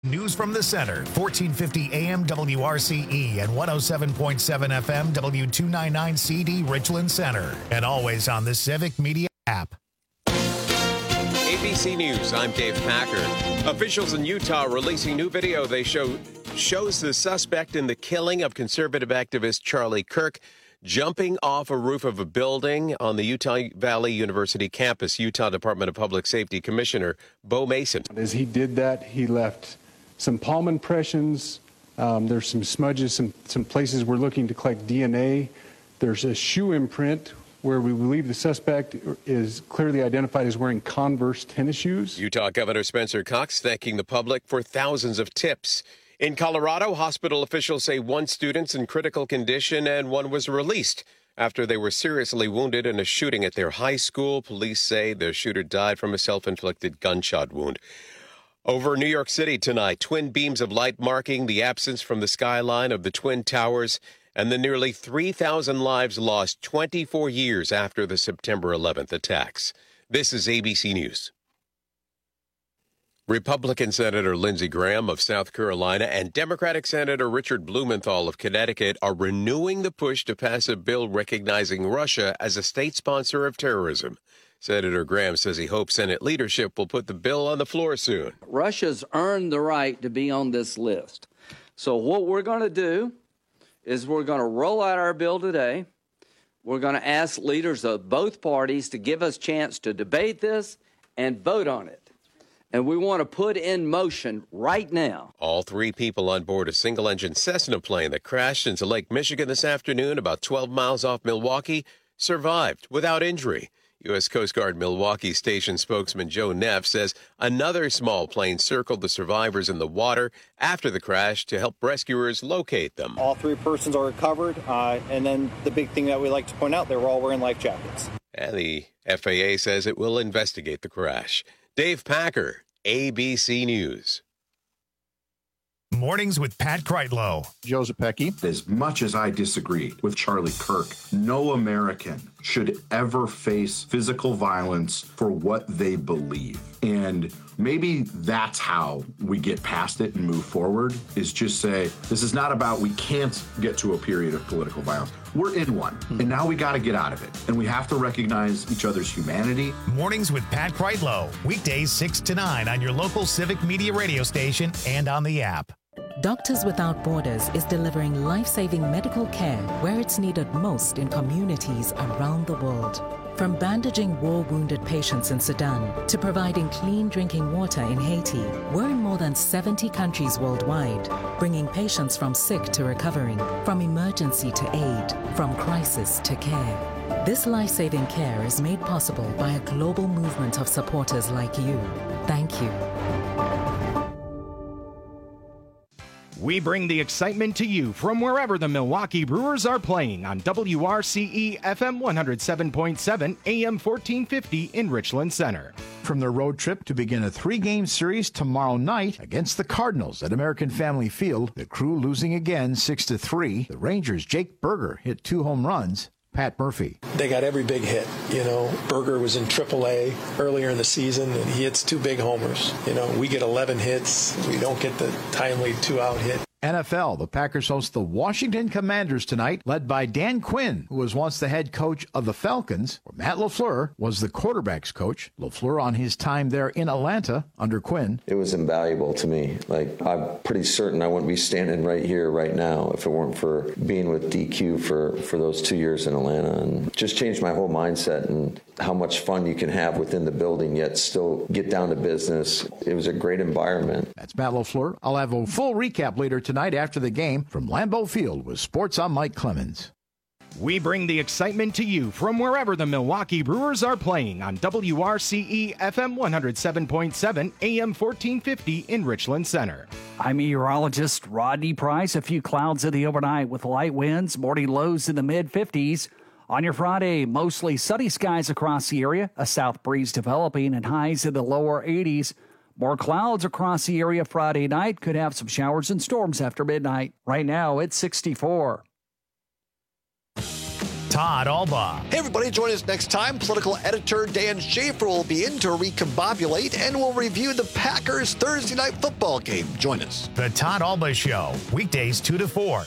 News from the center, 1450 AM WRCE and 107.7 FM W299 CD Richland Center. And always on the Civic Media app. ABC News, I'm Dave Packer. Officials in Utah releasing new video they shows the suspect in the killing of conservative activist Charlie Kirk jumping off a roof of a building on the Utah Valley University campus. Utah Department of Public Safety Commissioner Bo Mason. As he did that, he left some palm impressions. There's some smudges, some places we're looking to collect DNA. There's a shoe imprint where we believe the suspect is clearly identified as wearing Converse tennis shoes. Utah Governor Spencer Cox thanking the public for thousands of tips. In Colorado, hospital officials say one student's in critical condition and one was released after they were seriously wounded in a shooting at their high school. Police say the shooter died from a self-inflicted gunshot wound. Over New York City tonight, twin beams of light marking the absence from the skyline of the Twin Towers and the nearly 3,000 lives lost 24 years after the September 11th attacks. This is ABC News. Republican Senator Lindsey Graham of South Carolina and Democratic Senator Richard Blumenthal of Connecticut are renewing the push to pass a bill recognizing Russia as a state sponsor of terrorism. Senator Graham says he hopes Senate leadership will put the bill on the floor soon. Russia's earned the right to be on this list. So what we're going to do is we're going to roll out our bill today. We're going to ask leaders of both parties to give us a chance to debate this and vote on it. And we want to put in motion right now. All three people on board a single-engine Cessna plane that crashed into Lake Michigan this afternoon about 12 miles off Milwaukee survived without injury. U.S. Coast Guard Milwaukee Station spokesman Joe Neff says another small plane circled the survivors in the water after the crash to help rescuers locate them. All three persons are recovered, and then the big thing that we like to point out, they were all wearing life jackets. And the FAA says it will investigate the crash. Dave Packer, ABC News. Mornings with Pat Kreitlow. Joe Zepecki. As much as I disagree with Charlie Kirk, no American should ever face physical violence for what they believe. And maybe that's how we get past it and move forward, is just say, this is not about we can't get to a period of political violence. We're in one, and now we got to get out of it. And we have to recognize each other's humanity. Mornings with Pat Kreitlow. Weekdays 6 to 9 on your local Civic Media radio station and on the app. Doctors Without Borders is delivering life-saving medical care where it's needed most in communities around the world. From bandaging war-wounded patients in Sudan to providing clean drinking water in Haiti, we're in more than 70 countries worldwide, bringing patients from sick to recovering, from emergency to aid, from crisis to care. This life-saving care is made possible by a global movement of supporters like you. Thank you. We bring the excitement to you from wherever the Milwaukee Brewers are playing on WRCE FM 107.7 AM 1450 in Richland Center. From their road trip to begin a 3-game series tomorrow night against the Cardinals at American Family Field, the Crew losing again 6-3. The Rangers' Jake Berger hit 2 home runs. Pat Murphy. They got every big hit. Berger was in AAA earlier in the season, and he hits 2 big homers. We get 11 hits. We don't get the timely 2-out hit. NFL, the Packers host the Washington Commanders tonight, led by Dan Quinn, who was once the head coach of the Falcons, where Matt LaFleur was the quarterback's coach. LaFleur on his time there in Atlanta under Quinn. It was invaluable to me. I'm pretty certain I wouldn't be standing right here right now if it weren't for being with DQ for those 2 years in Atlanta, and just changed my whole mindset and how much fun you can have within the building, yet still get down to business. It was a great environment. That's Matt LaFleur. I'll have a full recap later tonight after the game from Lambeau Field with Sports on Mike Clemens. We bring the excitement to you from wherever the Milwaukee Brewers are playing on WRCE FM 107.7 AM 1450 in Richland Center. I'm meteorologist Rodney Price. A few clouds in the overnight with light winds, morning lows in the mid-50s. On your Friday, mostly sunny skies across the area, a south breeze developing and highs in the lower 80s. More clouds across the area Friday night. Could have some showers and storms after midnight. Right now, it's 64. Todd Alba. Hey, everybody, join us next time. Political editor Dan Schaefer will be in to recombobulate, and we'll review the Packers Thursday night football game. Join us. The Todd Alba Show, weekdays 2 to 4.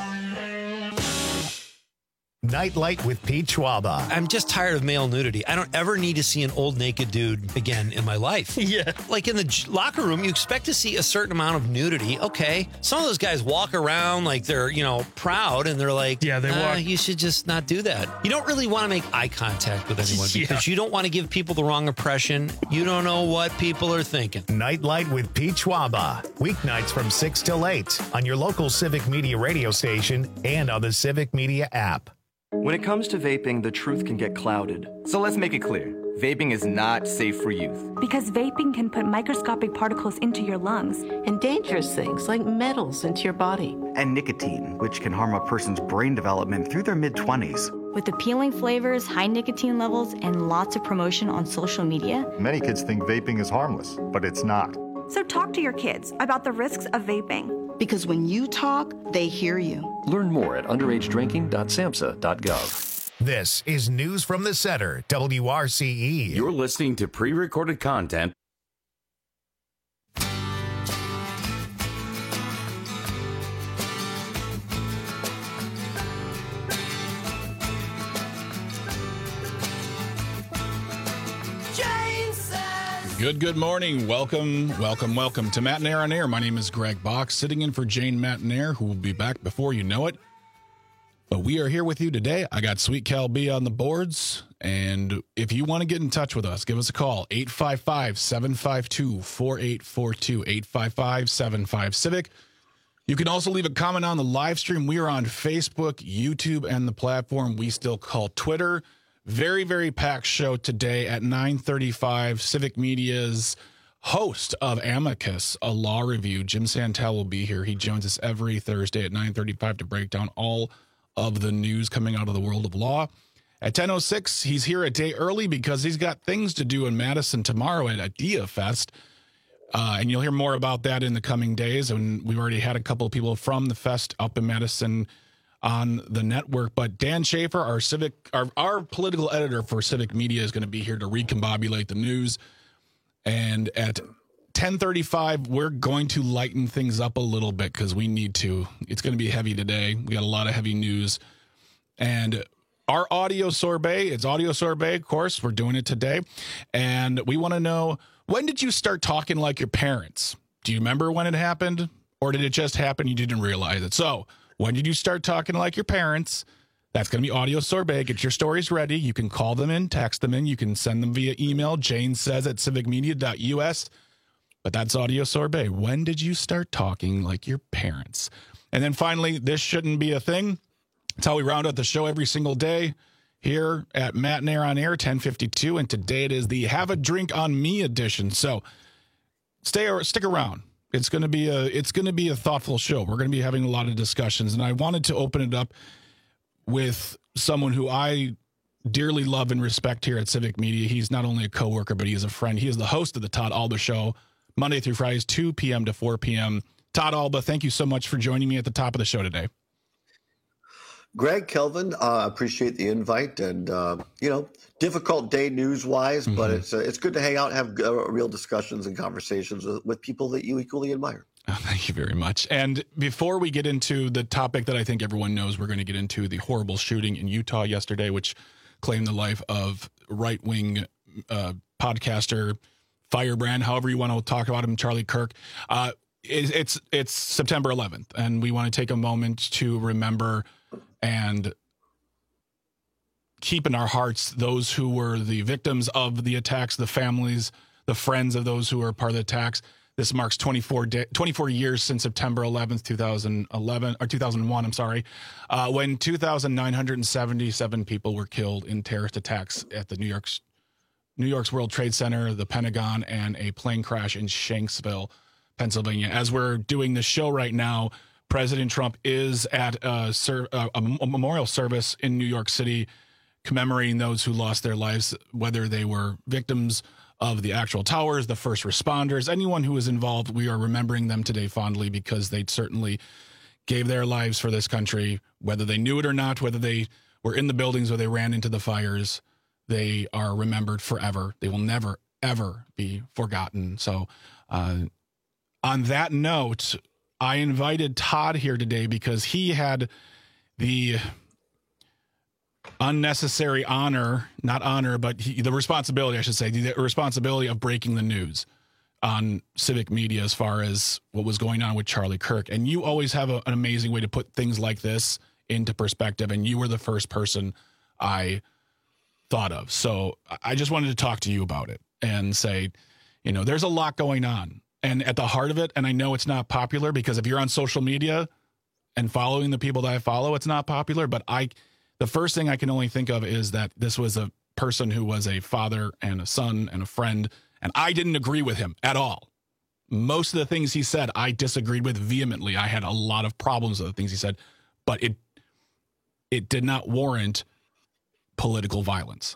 Nightlight with Pete Schwaba. I'm just tired of male nudity. I don't ever need to see an old naked dude again in my life. Yeah. Like in the locker room, you expect to see a certain amount of nudity. Okay. Some of those guys walk around like they're, proud, and they're like, yeah, they walk. You should just not do that. You don't really want to make eye contact with anyone because you don't want to give people the wrong impression. You don't know what people are thinking. Nightlight with Pete Schwaba. Weeknights from 6 till 8 on your local Civic Media radio station and on the Civic Media app. When it comes to vaping, the truth can get clouded. So let's make it clear. Vaping is not safe for youth. Because vaping can put microscopic particles into your lungs. And dangerous things like metals into your body. And nicotine, which can harm a person's brain development through their mid-20s. With appealing flavors, high nicotine levels, and lots of promotion on social media. Many kids think vaping is harmless, but it's not. So talk to your kids about the risks of vaping. Because when you talk, they hear you. Learn more at underagedrinking.samhsa.gov. This is News from the Center, WRCE. You're listening to pre-recorded content. Good morning. Welcome to Matt and Air on Air. My name is Greg Bach, sitting in for Jane Matanair, who will be back before you know it. But we are here with you today. I got Sweet Cal B on the boards, and if you want to get in touch with us, give us a call, 855-752-4842, 855-75-CIVIC. You can also leave a comment on the live stream. We are on Facebook, YouTube, and the platform we still call Twitter. Very, very packed show today at 9:35. Civic Media's host of Amicus, a law review, Jim Santel, will be here. He joins us every Thursday at 9:35 to break down all of the news coming out of the world of law. At 10:06, he's here a day early because he's got things to do in Madison tomorrow at Idea Fest. And you'll hear more about that in the coming days. And we've already had a couple of people from the fest up in Madison on the network. But Dan Schaefer, our political editor for Civic Media, is going to be here to recombobulate the news. And at 10:35, we're going to lighten things up a little bit because we need to. It's going to be heavy today. We got a lot of heavy news. And our audio sorbet, it's audio sorbet, of course. We're doing it today. And we want to know, when did you start talking like your parents? Do you remember when it happened? Or did it just happen? You didn't realize it. So, when did you start talking like your parents? That's going to be audio sorbet. Get your stories ready. You can call them in, text them in. You can send them via email. Jane says at civicmedia.us. But that's audio sorbet. When did you start talking like your parents? And then finally, this shouldn't be a thing. It's how we round out the show every single day here at Matt and Air on Air, 1052. And today it is the Have a Drink on Me edition. So stick around. It's going to be a thoughtful show. We're going to be having a lot of discussions, and I wanted to open it up with someone who I dearly love and respect here at Civic Media. He's not only a coworker, but he is a friend. He is the host of the Todd Alba Show, Monday through Fridays, 2 p.m. to 4 p.m. Todd Alba, thank you so much for joining me at the top of the show today. Greg, Kelvin, appreciate the invite, and difficult day news-wise, but it's good to hang out and have real discussions and conversations with people that you equally admire. Oh, thank you very much. And before we get into the topic that I think everyone knows, we're going to get into the horrible shooting in Utah yesterday, which claimed the life of right-wing podcaster, firebrand, however you want to talk about him, Charlie Kirk. It's September 11th, and we want to take a moment to remember and keep in our hearts those who were the victims of the attacks, the families, the friends of those who were part of the attacks. This marks 24 years since September 11th, 2001, when 2,977 people were killed in terrorist attacks at the New York's World Trade Center, the Pentagon, and a plane crash in Shanksville, Pennsylvania. As we're doing this show right now, President Trump is at a memorial service in New York City commemorating those who lost their lives, whether they were victims of the actual towers, the first responders, anyone who was involved. We are remembering them today fondly because they certainly gave their lives for this country, whether they knew it or not, whether they were in the buildings where they ran into the fires, they are remembered forever. They will never, ever be forgotten. So on that note, I invited Todd here today because he had the unnecessary the responsibility, I should say, the responsibility of breaking the news on civic media as far as what was going on with Charlie Kirk. And you always have an amazing way to put things like this into perspective. And you were the first person I thought of. So I just wanted to talk to you about it and say, there's a lot going on. And at the heart of it, and I know it's not popular because if you're on social media and following the people that I follow, it's not popular. But the first thing I can only think of is that this was a person who was a father and a son and a friend. And I didn't agree with him at all. Most of the things he said, I disagreed with vehemently. I had a lot of problems with the things he said, but it did not warrant political violence.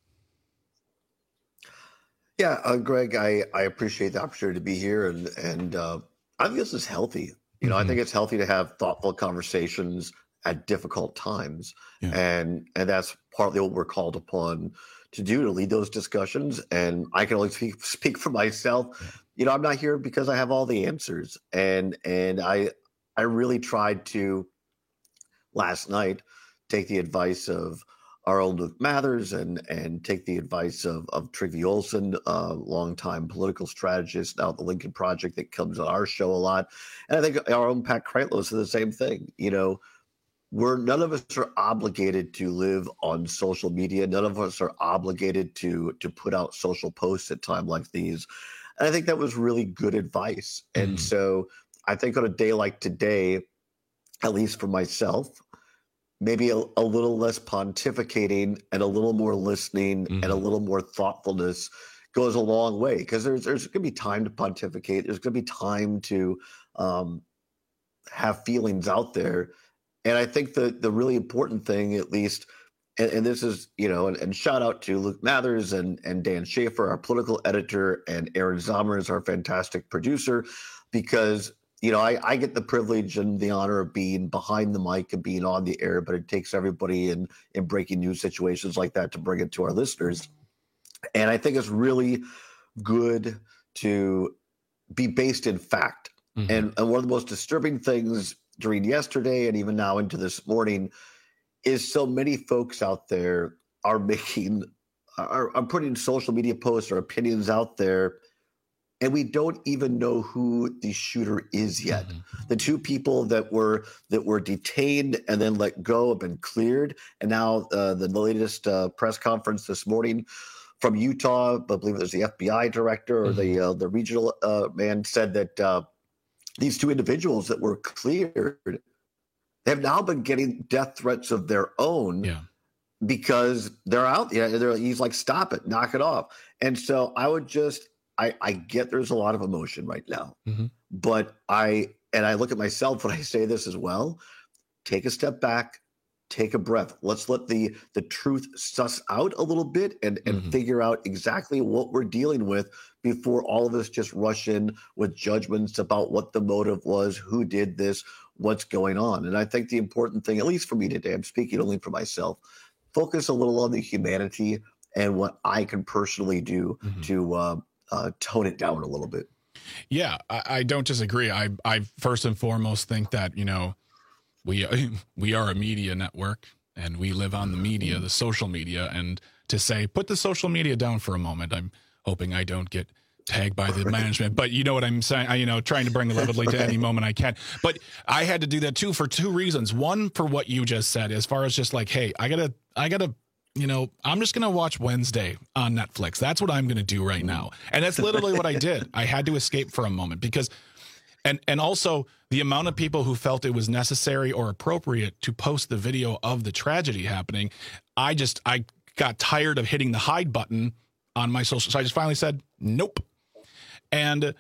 Yeah, Greg, I appreciate the opportunity to be here, and I think this is healthy. I think it's healthy to have thoughtful conversations at difficult times, and that's partly what we're called upon to do, to lead those discussions. And I can only speak for myself. I'm not here because I have all the answers, and I really tried to last night take the advice of our own Luke Mathers and take the advice of Trygve Olsen, longtime political strategist now at the Lincoln Project that comes on our show a lot. And I think our own Pat Kreitlow said the same thing. None of us are obligated to live on social media. None of us are obligated to put out social posts at times like these. And I think that was really good advice. And so I think on a day like today, at least for myself, maybe a little less pontificating and a little more listening and a little more thoughtfulness goes a long way, because there's going to be time to pontificate. There's going to be time to have feelings out there. And I think the really important thing, at least, and this is, and shout out to Luke Mathers and Dan Schaefer, our political editor, and Aaron Zomer is our fantastic producer, because I get the privilege and the honor of being behind the mic and being on the air, but it takes everybody in breaking news situations like that to bring it to our listeners. And I think it's really good to be based in fact. And one of the most disturbing things during yesterday and even now into this morning is so many folks out there are putting social media posts or opinions out there, and we don't even know who the shooter is yet. The two people that were detained and then let go have been cleared. And now the latest press conference this morning from Utah, I believe it was the FBI director or the regional man, said that these two individuals that were cleared have now been getting death threats of their own because they're out there. He's like, stop it, knock it off. And so I would I get there's a lot of emotion right now, but I look at myself when I say this as well. Take a step back, take a breath. Let's let the truth suss out a little bit and figure out exactly what we're dealing with before all of us just rush in with judgments about what the motive was, who did this, what's going on. And I think the important thing, at least for me today, I'm speaking only for myself, focus a little on the humanity and what I can personally do to tone it down a little bit. Yeah, I don't disagree. I first and foremost think that, we are a media network and we live on the media, the social media, and to say, put the social media down for a moment. I'm hoping I don't get tagged by the management, but you know what I'm saying, trying to bring it levity to any moment I can. But I had to do that too for two reasons. One, for what you just said, as far as just like, hey, I gotta, I'm just going to watch Wednesday on Netflix. That's what I'm going to do right now. And that's literally what I did. I had to escape for a moment because, and also the amount of people who felt it was necessary or appropriate to post the video of the tragedy happening. I got tired of hitting the hide button on my social. So I just finally said, nope. And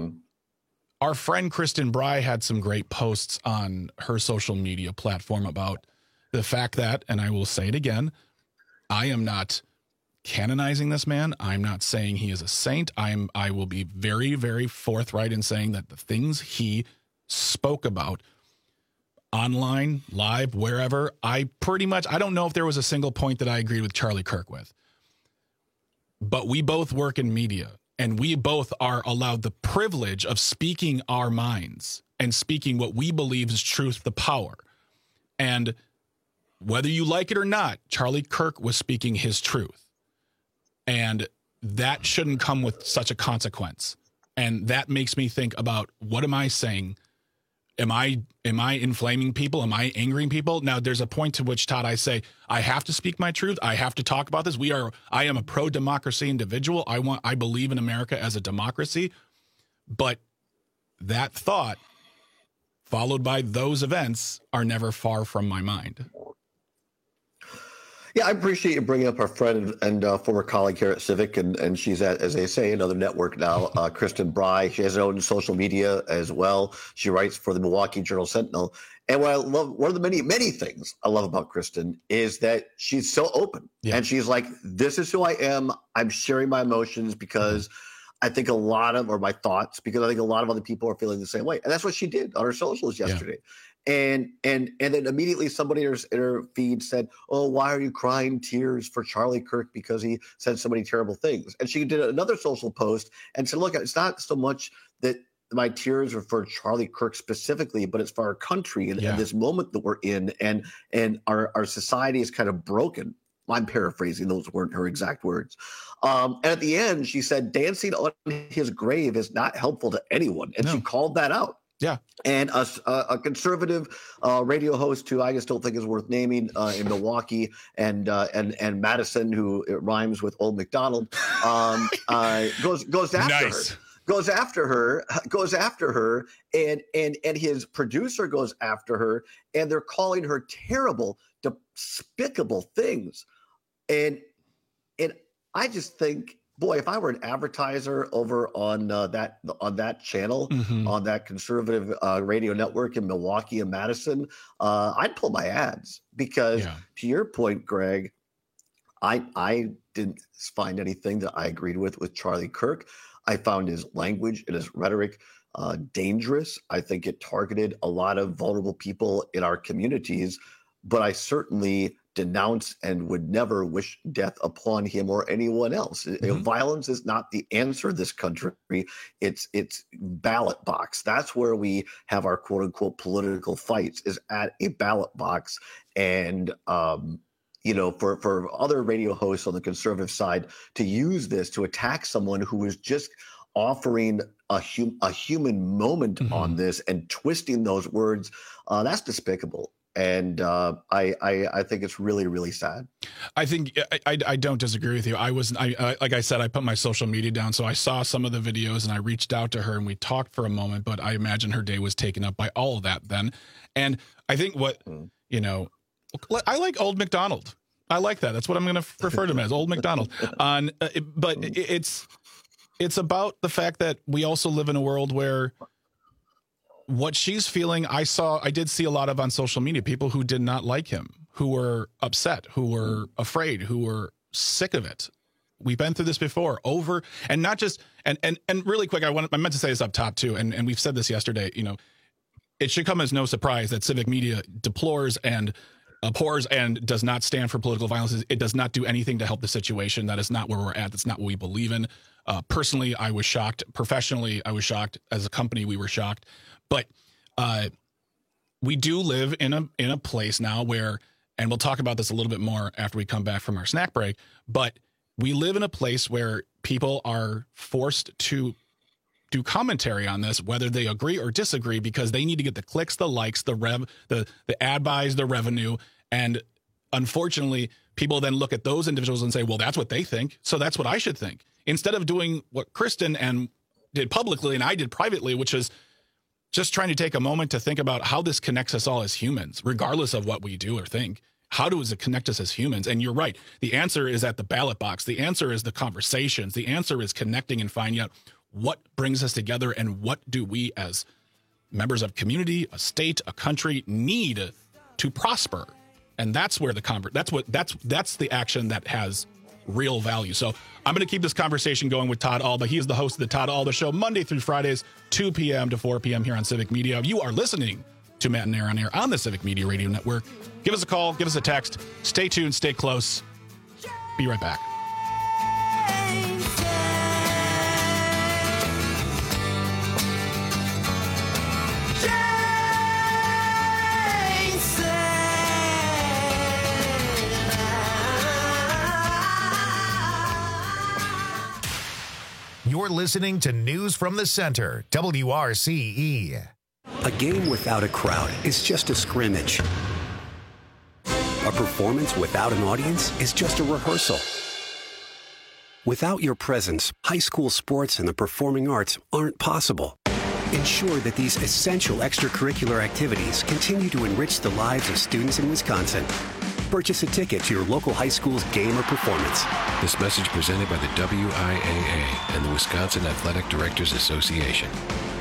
our friend Kristen Bry had some great posts on her social media platform about the fact that, and I will say it again, I am not canonizing this man. I'm not saying he is a saint. I will be very, very forthright in saying that the things he spoke about, online, live, wherever, I don't know if there was a single point that I agreed with Charlie Kirk with. But we both work in media, and we both are allowed the privilege of speaking our minds and speaking what we believe is truth, the power. And whether you like it or not, Charlie Kirk was speaking his truth. And that shouldn't come with such a consequence. And that makes me think about, what am I saying? Am I inflaming people? Am I angering people? Now, there's a point to which, Todd, I say, I have to speak my truth. I have to talk about this. I am a pro-democracy individual. I believe in America as a democracy. But that thought, followed by those events, are never far from my mind. Yeah, I appreciate you bringing up our friend and former colleague here at Civic, and she's at, as they say, another network now, Kristen Bry. She has her own social media as well. She writes for the Milwaukee Journal-Sentinel. And what I love, one of the many things I love about Kristen is that she's so open. Yeah. And she's like, this is who I am. I'm sharing my emotions because I think my thoughts, because I think a lot of other people are feeling the same way. And that's what she did on her socials yesterday. Yeah. And then immediately somebody in her feed said, oh, why are you crying tears for Charlie Kirk because he said so many terrible things? And she did another social post and said, look, it's not so much that my tears are for Charlie Kirk specifically, but it's for our country and this moment that we're in, and our society is kind of broken. I'm paraphrasing, those weren't her exact words. And at the end, she said, dancing on his grave is not helpful to anyone. And she called that out. Yeah. And a conservative radio host who I just don't think is worth naming in Milwaukee, and Madison, who it rhymes with Old McDonald, goes after her, and his producer goes after her, and they're calling her terrible, despicable things. And I just think, boy, if I were an advertiser over on that channel, on that conservative radio network in Milwaukee and Madison, I'd pull my ads because, to your point, Greg, I didn't find anything that I agreed with Charlie Kirk. I found his language and his rhetoric dangerous. I think it targeted a lot of vulnerable people in our communities, but I certainly denounce and would never wish death upon him or anyone else. Violence is not the answer in this country. It's ballot box. That's where we have our quote unquote political fights, is at a ballot box. And for other radio hosts on the conservative side to use this to attack someone who is just offering a human moment on this and twisting those words, that's despicable. And I think it's really, really sad. I think I don't disagree with you. I like I said, I put my social media down, so I saw some of the videos and I reached out to her and we talked for a moment. But I imagine her day was taken up by all of that then. And I think I like Old McDonald. I like that. That's what I'm going to refer to him as, Old McDonald. But it's about the fact that we also live in a world where what she's feeling, I did see a lot of on social media, people who did not like him, who were upset, who were afraid, who were sick of it. We've been through this before, and not just, and really quick, I meant to say this up top too, and we've said this yesterday, it should come as no surprise that civic media deplores and abhors and does not stand for political violence. It does not do anything to help the situation. That is not where we're at. That's not what we believe in. Personally, I was shocked. Professionally, I was shocked. As a company, we were shocked. But we do live in a place now where, and we'll talk about this a little bit more after we come back from our snack break, but we live in a place where people are forced to do commentary on this, whether they agree or disagree, because they need to get the clicks, the likes, the ad buys, the revenue. And unfortunately, people then look at those individuals and say, well, that's what they think, so that's what I should think. Instead of doing what Kristen did publicly and I did privately, which is just trying to take a moment to think about how this connects us all as humans, regardless of what we do or think. How does it connect us as humans? And you're right. The answer is at the ballot box. The answer is the conversations. The answer is connecting and finding out what brings us together and what do we as members of community, a state, a country need to prosper. And that's where that's the action that has real value. So I'm going to keep this conversation going with Todd Alba. He is the host of the Todd Alba Show, Monday through Fridays, 2 p.m. to 4 p.m. here on Civic Media. You are listening to Matt and Aaron on air on the Civic Media Radio Network. Give us a call, give us a text. Stay tuned, stay close. Be right back. You're listening to News from the Center, WRCE. A game without a crowd is just a scrimmage. A performance without an audience is just a rehearsal. Without your presence, high school sports and the performing arts aren't possible. Ensure that these essential extracurricular activities continue to enrich the lives of students in Wisconsin. Purchase a ticket to your local high school's game or performance. This message presented by the WIAA and the Wisconsin Athletic Directors Association.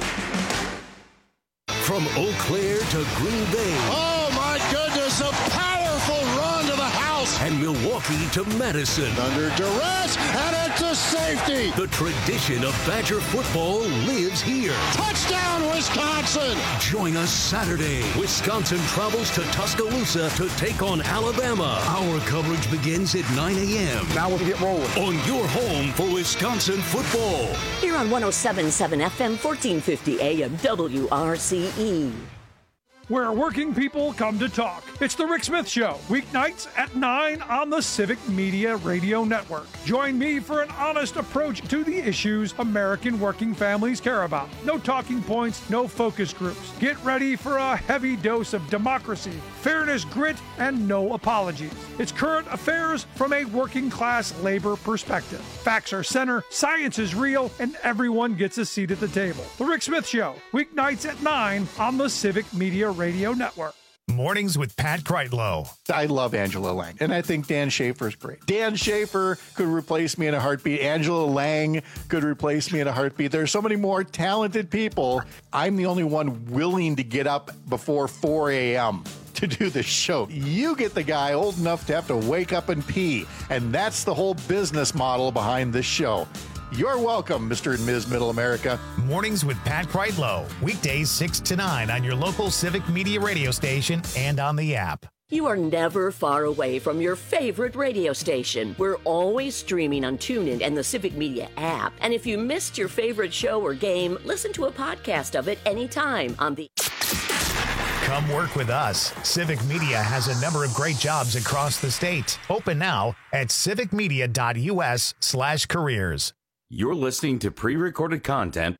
From Eau Claire to Green Bay. Oh, my goodness, a powerful run to the house. And Milwaukee to Madison. Under duress, and it's a safety. The tradition of Badger football lives here. Touchdown, Wisconsin. Join us Saturday. Wisconsin travels to Tuscaloosa to take on Alabama. Our coverage begins at 9 a.m. Now we'll get rolling. On your home for Wisconsin football. Here on 107.7 FM, 1450 AM, WRCE. Where working people come to talk. It's the Rick Smith Show, weeknights at 9 on the Civic Media Radio Network. Join me for an honest approach to the issues American working families care about. No talking points, no focus groups. Get ready for a heavy dose of democracy, fairness, grit, and no apologies. It's current affairs from a working class labor perspective. Facts are center, science is real, and everyone gets a seat at the table. The Rick Smith Show, weeknights at 9 on the Civic Media Radio Network. Mornings with Pat Kreitlow. I love Angela Lang, and I think Dan Schaefer is great. Dan Schaefer could replace me in a heartbeat. Angela Lang could replace me in a heartbeat. There's so many more talented people. I'm the only one willing to get up before 4 a.m. to do this show. You get the guy old enough to have to wake up and pee, and that's the whole business model behind this show. You're welcome, Mr. and Ms. Middle America. Mornings with Pat Kreitlow. Weekdays 6 to 9 on your local Civic Media radio station and on the app. You are never far away from your favorite radio station. We're always streaming on TuneIn and the Civic Media app. And if you missed your favorite show or game, listen to a podcast of it anytime on the... Come work with us. Civic Media has a number of great jobs across the state. Open now at civicmedia.us/careers. You're listening to pre-recorded content.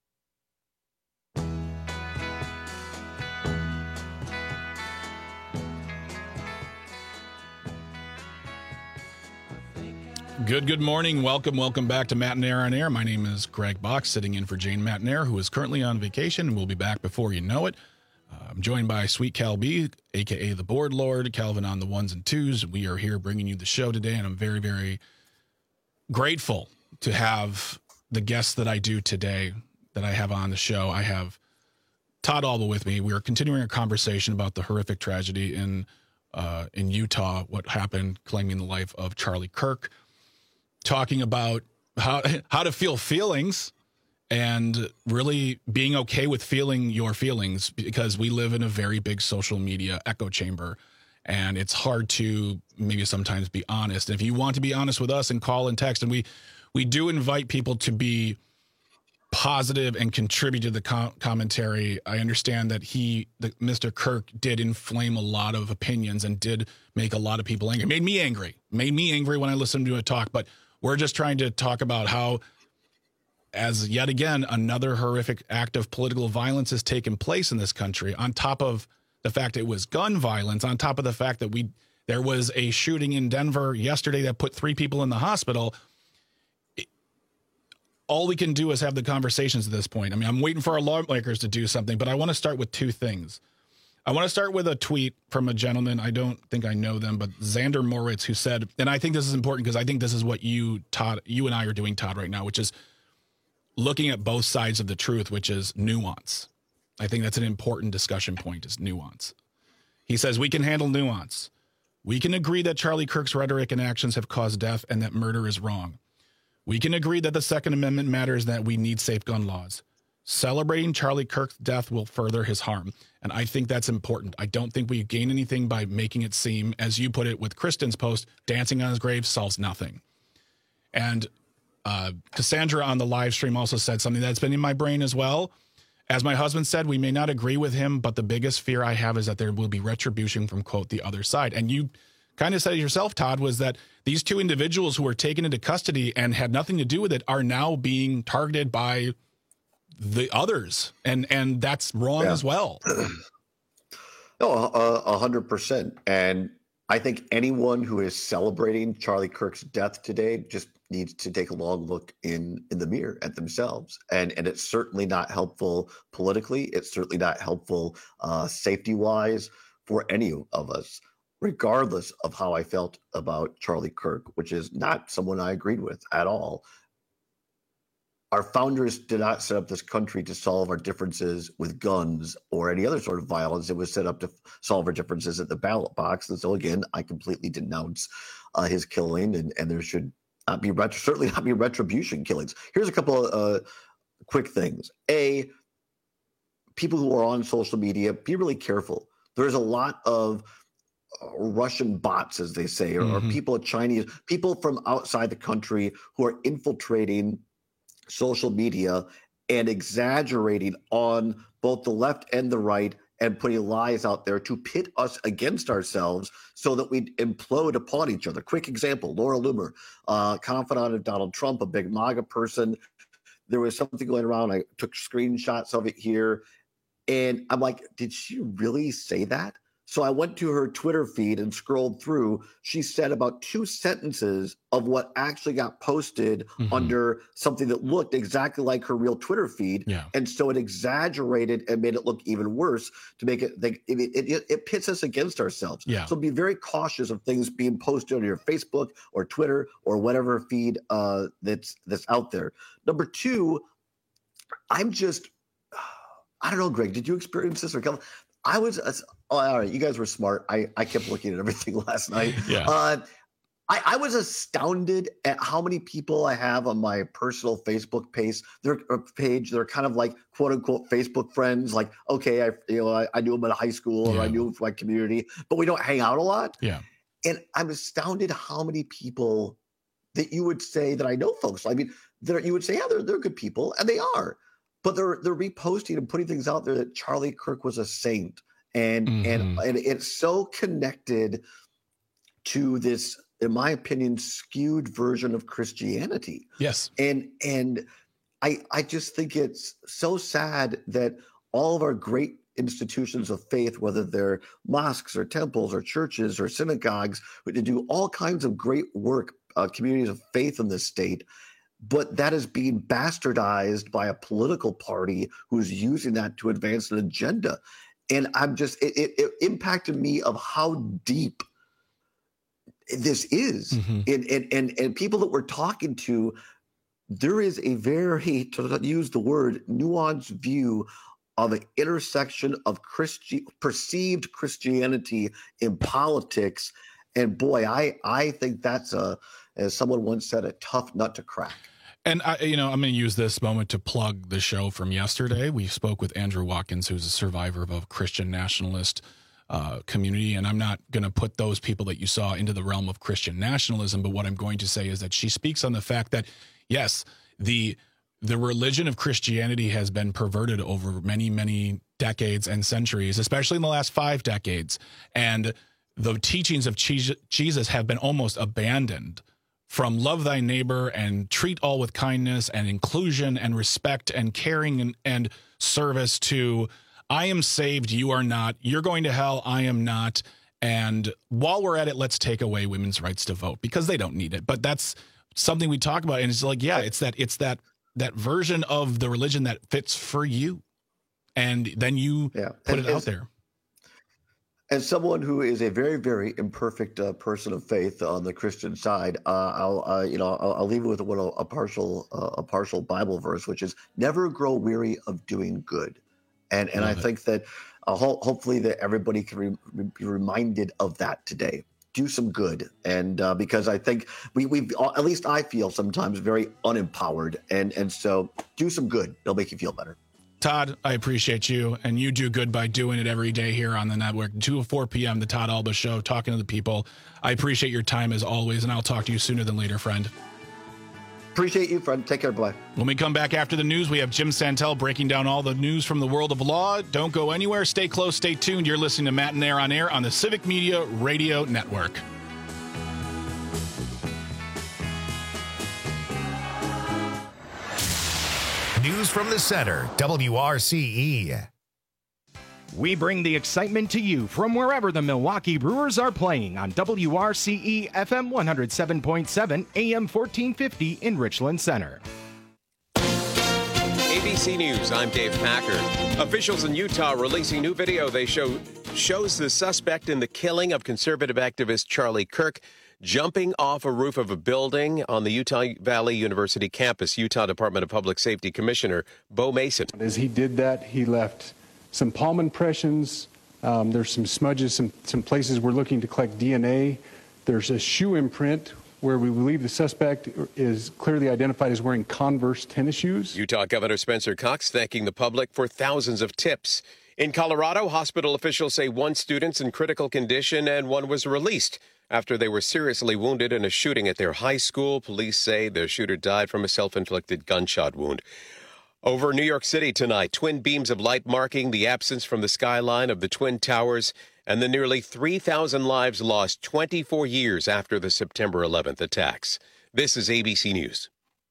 Good morning. Welcome back to Matt and Aaron on Air. My name is Greg Bach, sitting in for Jane Matnair, who is currently on vacation and will be back before you know it. I'm joined by Sweet Cal B, a.k.a. the Board Lord, Calvin on the ones and twos. We are here bringing you the show today, and I'm very, very grateful to have the guests that I do today, that I have on the show. I have Todd Alba with me. We are continuing our conversation about the horrific tragedy in Utah, what happened, claiming the life of Charlie Kirk, talking about how to feel feelings and really being okay with feeling your feelings, because we live in a very big social media echo chamber, and it's hard to maybe sometimes be honest. And if you want to be honest with us and call and text, and we do invite people to be positive and contribute to the commentary. I understand that Mr. Kirk did inflame a lot of opinions and did make a lot of people angry. Made me angry when I listened to it talk, but we're just trying to talk about how, as yet again, another horrific act of political violence has taken place in this country, on top of the fact it was gun violence, on top of the fact that there was a shooting in Denver yesterday that put 3 people in the hospital. All we can do is have the conversations at this point. I mean, I'm waiting for our lawmakers to do something, but I want to start with 2 things. I want to start with a tweet from a gentleman. I don't think I know them, but Xander Moritz, who said, and I think this is important because I think this is what you and I are doing, Todd, right now, which is looking at both sides of the truth, which is nuance. I think that's an important discussion point, is nuance. He says, we can handle nuance. We can agree that Charlie Kirk's rhetoric and actions have caused death and that murder is wrong. We can agree that the Second Amendment matters, that we need safe gun laws. celebrating Charlie Kirk's death will further his harm. And I think that's important. I don't think we gain anything by making it seem, as you put it with Kristen's post, dancing on his grave solves nothing. And Cassandra on the live stream also said something that's been in my brain as well. As my husband said, we may not agree with him, but the biggest fear I have is that there will be retribution from, quote, the other side. And you kind of said it yourself, Todd, was that these two individuals who were taken into custody and had nothing to do with it are now being targeted by the others. And that's wrong as well. No, 100%. And I think anyone who is celebrating Charlie Kirk's death today just needs to take a long look in the mirror at themselves. And it's certainly not helpful politically. It's certainly not helpful safety-wise for any of us, regardless of how I felt about Charlie Kirk, which is not someone I agreed with at all. Our founders did not set up this country to solve our differences with guns or any other sort of violence. It was set up to solve our differences at the ballot box. And so, again, I completely denounce his killing, and there should not be certainly not be retribution killings. Here's a couple of quick things. A, people who are on social media, be really careful. There's a lot of Russian bots, as they say, or people, Chinese, people from outside the country who are infiltrating social media and exaggerating on both the left and the right and putting lies out there to pit us against ourselves so that we implode upon each other. Quick example, Laura Loomer, confidant of Donald Trump, a big MAGA person. There was something going around. I took screenshots of it here. And I'm like, did she really say that? So I went to her Twitter feed and scrolled through. She said about 2 sentences of what actually got posted under something that looked exactly like her real Twitter feed. Yeah. And so it exaggerated and made it look even worse to make it think it pits us against ourselves. Yeah. So be very cautious of things being posted on your Facebook or Twitter or whatever feed that's out there. Number 2, I don't know, Greg, did you experience this or Kevin? All right, you guys were smart. I kept looking at everything last night. Yeah. I was astounded at how many people I have on my personal Facebook page. They're kind of like quote unquote Facebook friends. Like, okay, I knew them in high school or I knew them from my community, but we don't hang out a lot. Yeah. And I'm astounded how many people that you would say that I know folks. I mean, you would say, yeah, they're good people, and they are. But they're reposting and putting things out there that Charlie Kirk was a saint, and it's so connected to this, in my opinion, skewed version of Christianity. Yes, and I just think it's so sad that all of our great institutions of faith, whether they're mosques or temples or churches or synagogues, to do all kinds of great work, communities of faith in this state. But that is being bastardized by a political party who's using that to advance an agenda. And it impacted me of how deep this is. And people that we're talking to, there is a very, to use the word, nuanced view of an intersection of perceived Christianity in politics. And boy, I think that's as someone once said, a tough nut to crack. And I'm going to use this moment to plug the show from yesterday. We spoke with Andrew Watkins, who's a survivor of a Christian nationalist community. And I'm not going to put those people that you saw into the realm of Christian nationalism. But what I'm going to say is that she speaks on the fact that, yes, the religion of Christianity has been perverted over many, many decades and centuries, especially in the last 5 decades. And the teachings of Jesus have been almost abandoned, from love thy neighbor and treat all with kindness and inclusion and respect and caring and service, to I am saved, you are not, you're going to hell, I am not. And while we're at it, let's take away women's rights to vote, because they don't need it. But that's something we talk about. And it's like, yeah, it's that version of the religion that fits for you. And then you put it out there. As someone who is a very, very imperfect person of faith on the Christian side, I'll leave you with a partial Bible verse, which is never grow weary of doing good, and I think that hopefully that everybody can be reminded of that today. Do some good, and because I think we at least I feel sometimes very unempowered, and so do some good. It'll make you feel better. Todd, I appreciate you, and you do good by doing it every day here on the network. 2 to 4 p.m., the Todd Alba Show, talking to the people. I appreciate your time as always, and I'll talk to you sooner than later, friend. Appreciate you, friend. Take care. Bye. When we come back after the news, we have Jim Santel breaking down all the news from the world of law. Don't go anywhere. Stay close. Stay tuned. You're listening to Matt and Air on Air on the Civic Media Radio Network. News from the center, WRCE. We bring the excitement to you from wherever the Milwaukee Brewers are playing on WRCE FM 107.7 AM 1450 in Richland Center. ABC News, I'm Dave Packer. Officials in Utah releasing new video they shows the suspect in the killing of conservative activist Charlie Kirk jumping off a roof of a building on the Utah Valley University campus. Utah Department of Public Safety Commissioner Bo Mason. As he did that, he left some palm impressions. There's some smudges, some places we're looking to collect DNA. There's a shoe imprint where we believe the suspect is clearly identified as wearing Converse tennis shoes. Utah Governor Spencer Cox thanking the public for thousands of tips. In Colorado, hospital officials say one student's in critical condition and one was released after they were seriously wounded in a shooting at their high school. Police say the shooter died from a self-inflicted gunshot wound. Over New York City tonight, twin beams of light marking the absence from the skyline of the Twin Towers and the nearly 3,000 lives lost 24 years after the September 11th attacks. This is ABC News.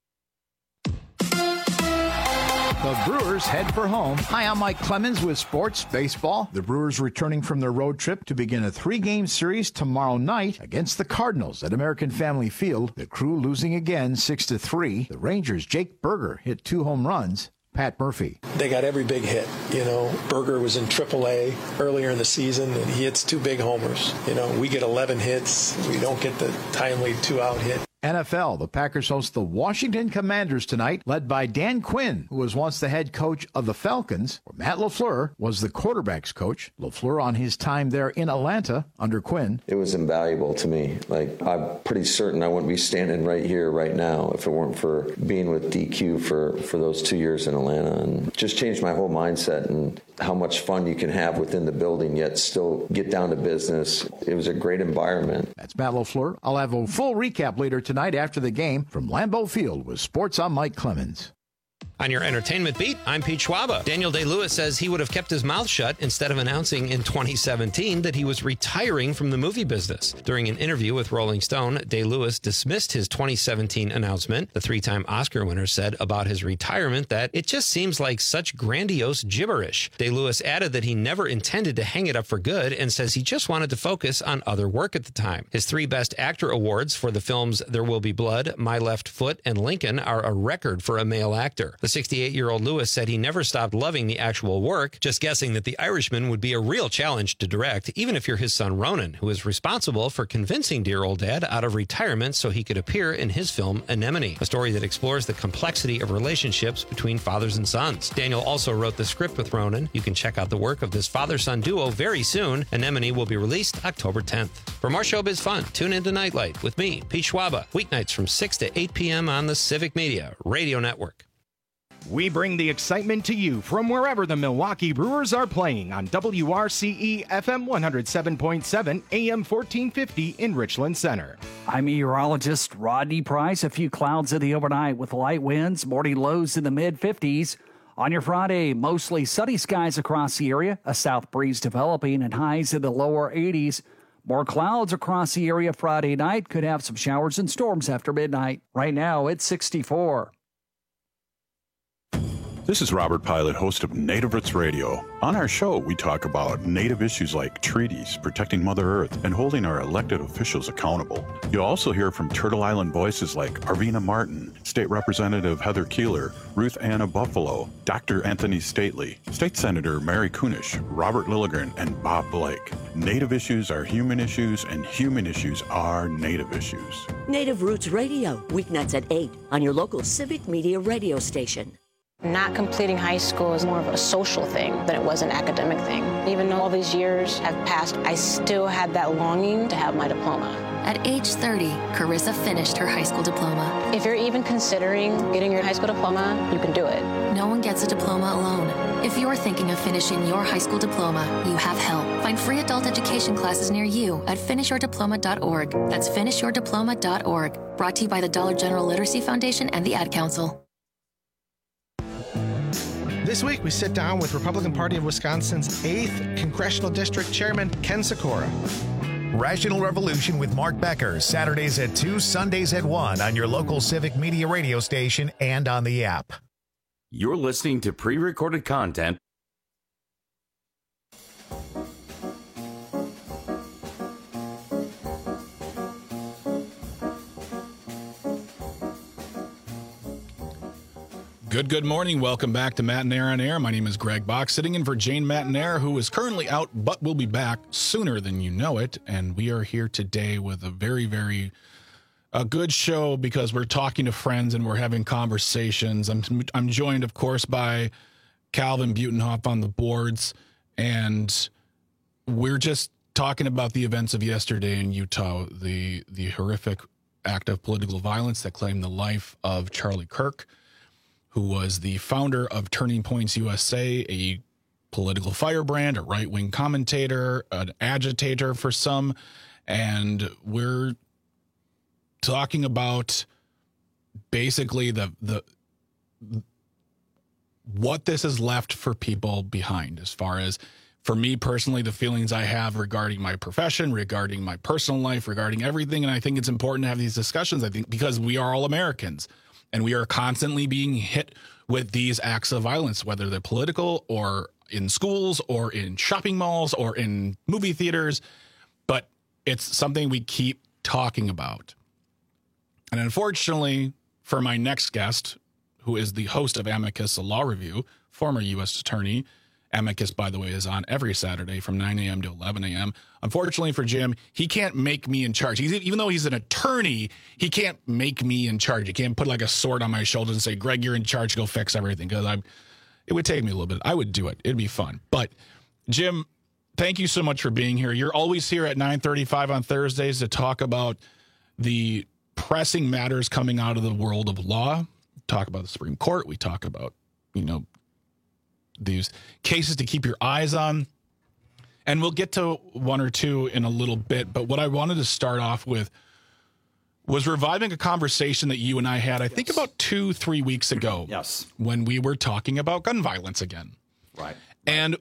The Brewers head for home. Hi, I'm Mike Clemens with Sports Baseball. The Brewers returning from their road trip to begin a 3-game series tomorrow night against the Cardinals at American Family Field. The Crew losing again 6-3. The Rangers' Jake Berger hit 2 home runs. Pat Murphy. They got every big hit. Berger was in AAA earlier in the season, and he hits 2 big homers. We get 11 hits. We don't get the timely 2-out hit. NFL, the Packers host the Washington Commanders tonight, led by Dan Quinn, who was once the head coach of the Falcons, where Matt LaFleur was the quarterback's coach. LaFleur on his time there in Atlanta under Quinn. It was invaluable to me. I'm pretty certain I wouldn't be standing right here right now if it weren't for being with DQ for those 2 years in Atlanta, and just changed my whole mindset and how much fun you can have within the building, yet still get down to business. It was a great environment. That's Matt LaFleur. I'll have a full recap later tonight after the game from Lambeau Field with Sports. I'm Mike Clemens. On your entertainment beat, I'm Pete Schwaba. Daniel Day-Lewis says he would have kept his mouth shut instead of announcing in 2017 that he was retiring from the movie business. During an interview with Rolling Stone, Day-Lewis dismissed his 2017 announcement. The 3-time Oscar winner said about his retirement that it just seems like such grandiose gibberish. Day-Lewis added that he never intended to hang it up for good and says he just wanted to focus on other work at the time. His 3 Best Actor awards for the films There Will Be Blood, My Left Foot, and Lincoln are a record for a male actor. The 68-year-old Lewis said he never stopped loving the actual work, just guessing that The Irishman would be a real challenge to direct, even if you're his son Ronan, who is responsible for convincing dear old dad out of retirement so he could appear in his film Anemone, a story that explores the complexity of relationships between fathers and sons. Daniel also wrote the script with Ronan. You can check out the work of this father-son duo very soon. Anemone will be released October 10th. For more showbiz fun, tune into Nightlight with me, Pete Schwaba, weeknights from 6 to 8 p.m. on the Civic Media Radio Network. We bring the excitement to you from wherever the Milwaukee Brewers are playing on WRCE FM 107.7 AM 1450 in Richland Center. I'm meteorologist Rodney Price. A few clouds in the overnight with light winds, morning lows in the mid-50s. On your Friday, mostly sunny skies across the area, a south breeze developing and highs in the lower 80s. More clouds across the area Friday night. Could have some showers and storms after midnight. Right now, it's 64. This is Robert Pilot, host of Native Roots Radio. On our show, we talk about Native issues like treaties, protecting Mother Earth, and holding our elected officials accountable. You'll also hear from Turtle Island voices like Arvina Martin, State Representative Heather Keeler, Ruth Anna Buffalo, Dr. Anthony Stately, State Senator Mary Kunish, Robert Lilligren, and Bob Blake. Native issues are human issues, and human issues are Native issues. Native Roots Radio, weeknights at 8 on your local Civic Media radio station. Not completing high school is more of a social thing than it was an academic thing. Even though all these years have passed, I still had that longing to have my diploma. At age 30, Carissa finished her high school diploma. If you're even considering getting your high school diploma, you can do it. No one gets a diploma alone. If you're thinking of finishing your high school diploma, you have help. Find free adult education classes near you at finishyourdiploma.org. That's finishyourdiploma.org. Brought to you by the Dollar General Literacy Foundation and the Ad Council. This week, we sit down with Republican Party of Wisconsin's 8th Congressional District Chairman, Ken Sikora. Rational Revolution with Mark Becker, Saturdays at 2, Sundays at 1 on your local Civic Media radio station and on the app. You're listening to pre-recorded content. Good morning. Welcome back to Matt and Air on Air. My name is Greg Bach, sitting in for Jane Matt-Nair, who is currently out, but will be back sooner than you know it. And we are here today with a very, very good show because we're talking to friends and we're having conversations. I'm joined, of course, by Calvin Butenhoff on the boards, and we're just talking about the events of yesterday in Utah, the horrific act of political violence that claimed the life of Charlie Kirk, who was the founder of Turning Points USA, a political firebrand, a right-wing commentator, an agitator for some, and we're talking about basically the what this has left for people behind, as far as, for me personally, the feelings I have regarding my profession, regarding my personal life, regarding everything. And I think it's important to have these discussions, I think, because we are all Americans and we are constantly being hit with these acts of violence, whether they're political or in schools or in shopping malls or in movie theaters. But it's something we keep talking about. And unfortunately, for my next guest, who is the host of Amicus, a law review, former U.S. attorney. Amicus, by the way, is on every Saturday from 9 a.m. to 11 a.m. Unfortunately for Jim, he can't make me in charge. Even though he's an attorney, he can't make me in charge. He can't put like a sword on my shoulder and say, Greg, you're in charge, go fix everything. Because it would take me a little bit. I would do it. It'd be fun. But Jim, thank you so much for being here. You're always here at 9:35 on Thursdays to talk about the pressing matters coming out of the world of law. Talk about the Supreme Court. We talk about, these cases to keep your eyes on. And we'll get to one or two in a little bit. But what I wanted to start off with was reviving a conversation that you and I had, I think about 2-3 weeks ago. Yes. When we were talking about gun violence again. Right. And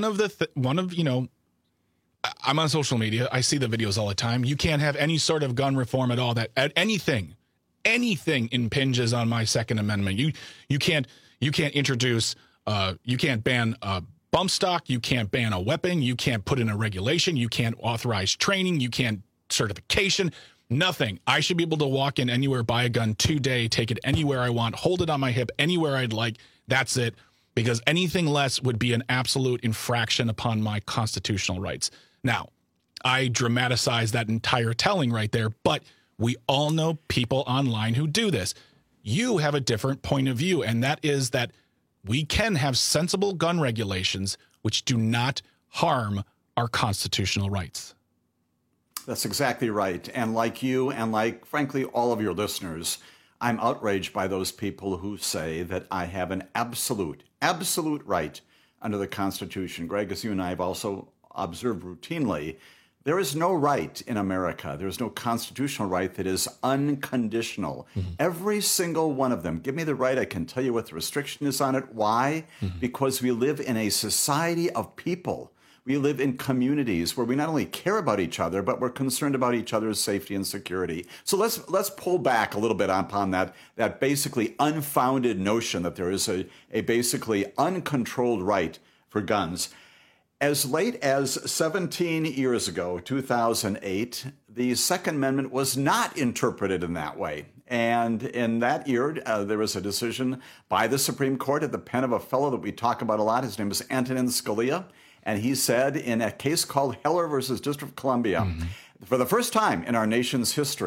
I'm on social media. I see the videos all the time. You can't have any sort of gun reform at all that anything impinges on my Second Amendment. You can't introduce, you can't ban bump stock. You can't ban a weapon. You can't put in a regulation. You can't authorize training. You can't certification. Nothing. I should be able to walk in anywhere, buy a gun today, take it anywhere I want, hold it on my hip anywhere I'd like. That's it. Because anything less would be an absolute infraction upon my constitutional rights. Now, I dramatize that entire telling right there, but we all know people online who do this. You have a different point of view, and that is that we can have sensible gun regulations which do not harm our constitutional rights. That's exactly right. And like you, and like, frankly, all of your listeners, I'm outraged by those people who say that I have an absolute right under the Constitution. Greg, as you and I have also observed routinely, there is no right in America. There is no constitutional right that is unconditional. Mm-hmm. Every single one of them. Give me the right, I can tell you what the restriction is on it. Why? Mm-hmm. Because we live in a society of people. We live in communities where we not only care about each other, but we're concerned about each other's safety and security. So let's pull back a little bit upon that basically unfounded notion that there is a basically uncontrolled right for guns. As late as 17 years ago, 2008, the Second Amendment was not interpreted in that way. And in that year, there was a decision by the Supreme Court at the pen of a fellow that we talk about a lot. His name is Antonin Scalia. And he said in a case called Heller versus District of Columbia, for the first time in our nation's history,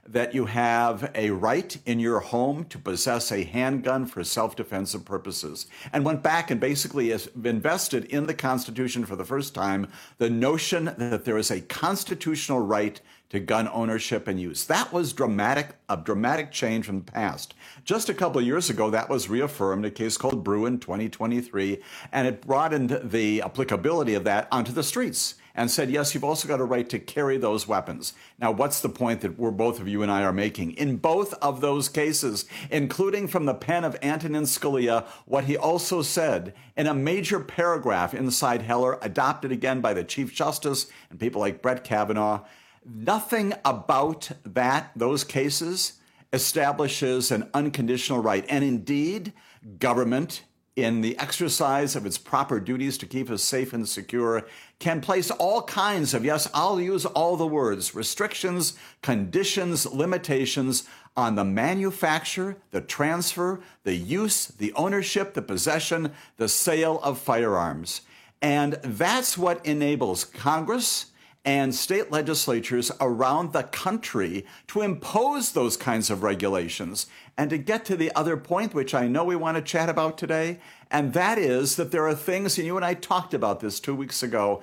that you have a right in your home to possess a handgun for self-defensive purposes, and went back and basically has invested in the Constitution for the first time the notion that there is a constitutional right to gun ownership and use. That was a dramatic change from the past. Just a couple of years ago, that was reaffirmed, a case called Bruen 2023, and it broadened the applicability of that onto the streets and said, yes, you've also got a right to carry those weapons. Now, what's the point that both of you and I are making? In both of those cases, including from the pen of Antonin Scalia, what he also said in a major paragraph inside Heller, adopted again by the Chief Justice and people like Brett Kavanaugh, nothing about those cases establishes an unconditional right. And indeed, government, in the exercise of its proper duties to keep us safe and secure, can place all kinds of, yes, I'll use all the words, restrictions, conditions, limitations on the manufacture, the transfer, the use, the ownership, the possession, the sale of firearms. And that's what enables Congress and state legislatures around the country to impose those kinds of regulations. And to get to the other point, which I know we want to chat about today, and that is that there are things, and you and I talked about this 2 weeks ago,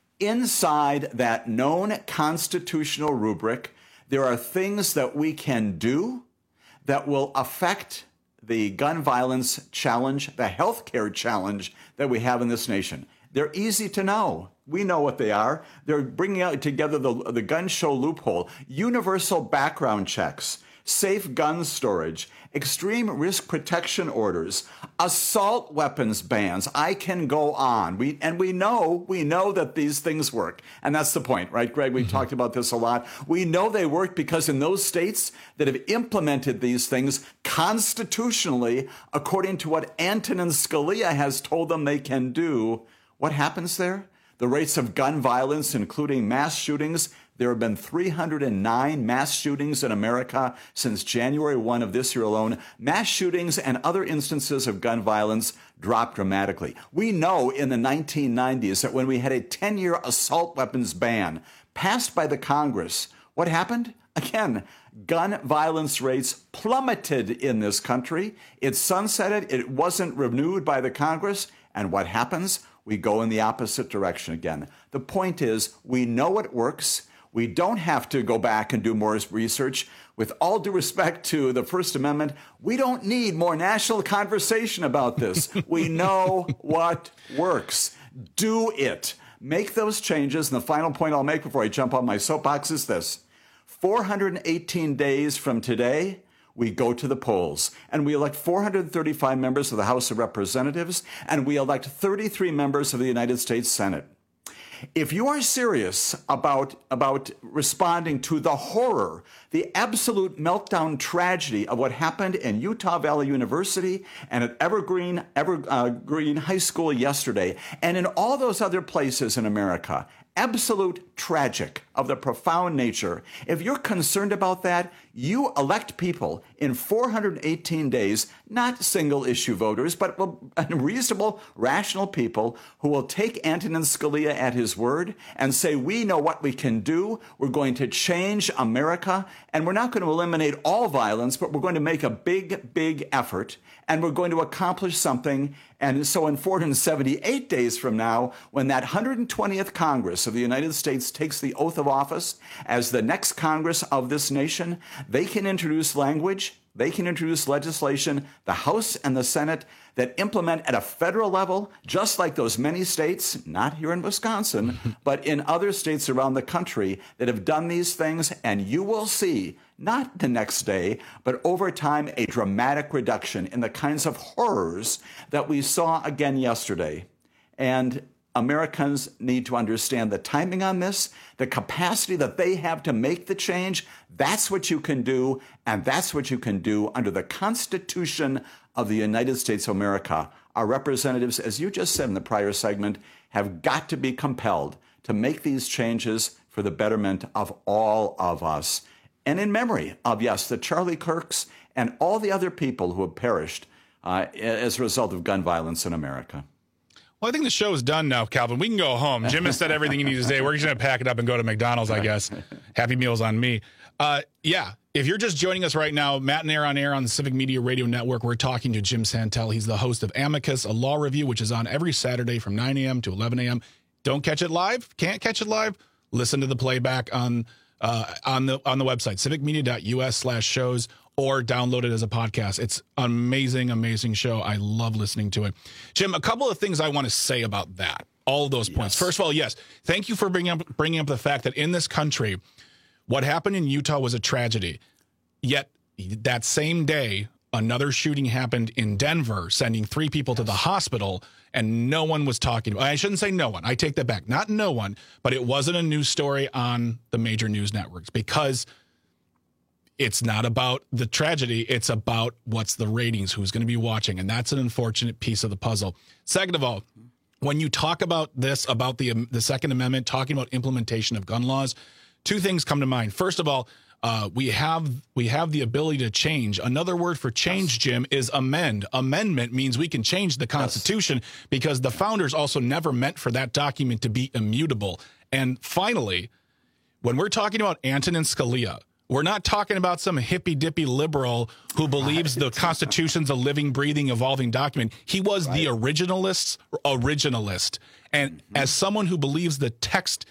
inside that known constitutional rubric, there are things that we can do that will affect the gun violence challenge, the healthcare challenge that we have in this nation. They're easy to know. We know what they are. They're bringing out together the gun show loophole, universal background checks, safe gun storage, extreme risk protection orders, assault weapons bans. I can go on. We know that these things work. And that's the point, right, Greg? We've talked about this a lot. We know they work because in those states that have implemented these things constitutionally, according to what Antonin Scalia has told them they can do, what happens there? The rates of gun violence, including mass shootings, there have been 309 mass shootings in America since January 1 of this year alone. Mass shootings and other instances of gun violence dropped dramatically. We know in the 1990s that when we had a 10-year assault weapons ban passed by the Congress, what happened? Again, gun violence rates plummeted in this country. It sunsetted. It wasn't renewed by the Congress. And what happens? We go in the opposite direction again. The point is, we know it works. We don't have to go back and do more research. With all due respect to the First Amendment, we don't need more national conversation about this. We know what works. Do it. Make those changes. And the final point I'll make before I jump on my soapbox is this. 418 days from today, we go to the polls and we elect 435 members of the House of Representatives and we elect 33 members of the United States Senate. If you are serious about responding to the horror, the absolute meltdown tragedy of what happened in Utah Valley University and at Evergreen High School yesterday, and in all those other places in America, absolute tragic of the profound nature. If you're concerned about that, you elect people in 418 days, not single issue voters, but reasonable, rational people who will take Antonin Scalia at his word and say, we know what we can do. We're going to change America, and we're not going to eliminate all violence, but we're going to make a big, big effort, and we're going to accomplish something. And so in 478 days from now, when that 120th Congress of the United States takes the oath of office as the next Congress of this nation, they can introduce language, they can introduce legislation, the House and the Senate, that implement at a federal level, just like those many states, not here in Wisconsin, but in other states around the country that have done these things. And you will see, not the next day, but over time, a dramatic reduction in the kinds of horrors that we saw again yesterday. And Americans need to understand the timing on this, the capacity that they have to make the change. That's what you can do, and that's what you can do under the Constitution of the United States of America. Our representatives, as you just said in the prior segment, have got to be compelled to make these changes for the betterment of all of us. And in memory of, yes, the Charlie Kirks and all the other people who have perished as a result of gun violence in America. Well, I think the show is done now, Calvin. We can go home. Jim has said everything you need to say. We're just going to pack it up and go to McDonald's, I guess. Happy Meals on me. Yeah, if you're just joining us right now, Matt and Air on Air on the Civic Media Radio Network, we're talking to Jim Santel. He's the host of Amicus, a law review, which is on every Saturday from 9 a.m. to 11 a.m. Don't catch it live. Can't catch it live. Listen to the playback on the website, civicmedia.us/shows, or download it as a podcast. It's an amazing, amazing show. I love listening to it. Jim, a couple of things I want to say about that. All of those points. First of all, yes, thank you for bringing up the fact that in this country, what happened in Utah was a tragedy. Yet that same day, another shooting happened in Denver, sending 3 people to the hospital, and no one was talking about it. I shouldn't say no one. I take that back. Not no one, but it wasn't a news story on the major news networks because it's not about the tragedy. It's about what's the ratings, who's going to be watching, and that's an unfortunate piece of the puzzle. Second of all, when you talk about this, about the Second Amendment, talking about implementation of gun laws, 2 things come to mind. First of all, we have the ability to change. Another word for change, Jim, is amend. Amendment means we can change the Constitution because the founders also never meant for that document to be immutable. And finally, when we're talking about Antonin Scalia, we're not talking about some hippy-dippy liberal who believes the Constitution's a living, breathing, evolving document. He was the originalist. And as someone who believes the text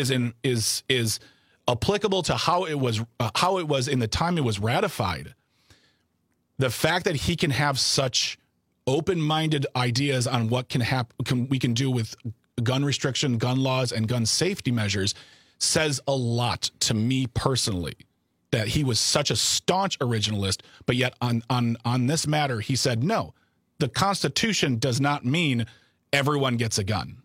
is applicable to how it was in the time it was ratified, the fact that he can have such open-minded ideas on what we can do with gun restriction, gun laws, and gun safety measures says a lot to me personally. That he was such a staunch originalist, but yet on this matter, he said, no, the Constitution does not mean everyone gets a gun.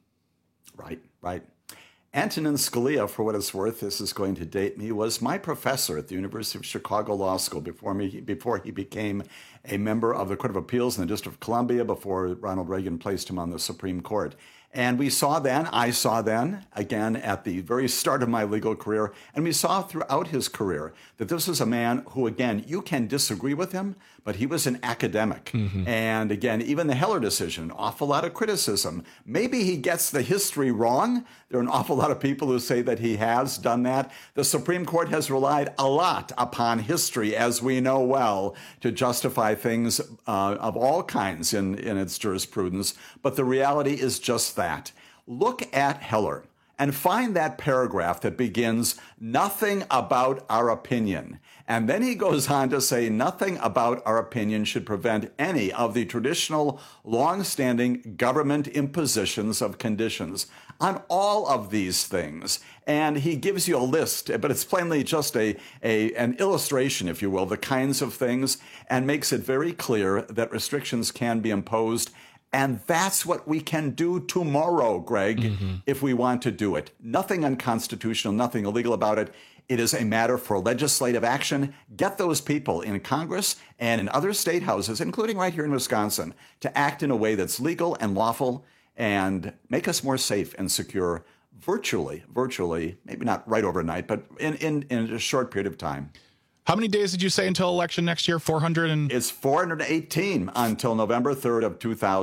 Right. Antonin Scalia, for what it's worth, this is going to date me, was my professor at the University of Chicago Law School before he became a member of the Court of Appeals in the District of Columbia, before Ronald Reagan placed him on the Supreme Court. And I saw then, again, at the very start of my legal career, and we saw throughout his career that this was a man who, again, you can disagree with him, but he was an academic. Mm-hmm. And again, even the Heller decision, an awful lot of criticism. Maybe he gets the history wrong. There are an awful lot of people who say that he has done that. The Supreme Court has relied a lot upon history, as we know well, to justify things of all kinds in its jurisprudence. But the reality is just that. Look at Heller and find that paragraph that begins, "Nothing about our opinion." And then he goes on to say, "Nothing about our opinion should prevent any of the traditional, long-standing government impositions of conditions on all of these things." And he gives you a list, but it's plainly just an illustration, if you will, the kinds of things, and makes it very clear that restrictions can be imposed. And that's what we can do tomorrow, Greg, if we want to do it. Nothing unconstitutional, nothing illegal about it. It is a matter for legislative action. Get those people in Congress and in other state houses, including right here in Wisconsin, to act in a way that's legal and lawful and make us more safe and secure virtually, maybe not right overnight, but in a short period of time. How many days did you say until election next year? 400 It's 418 until November 3rd of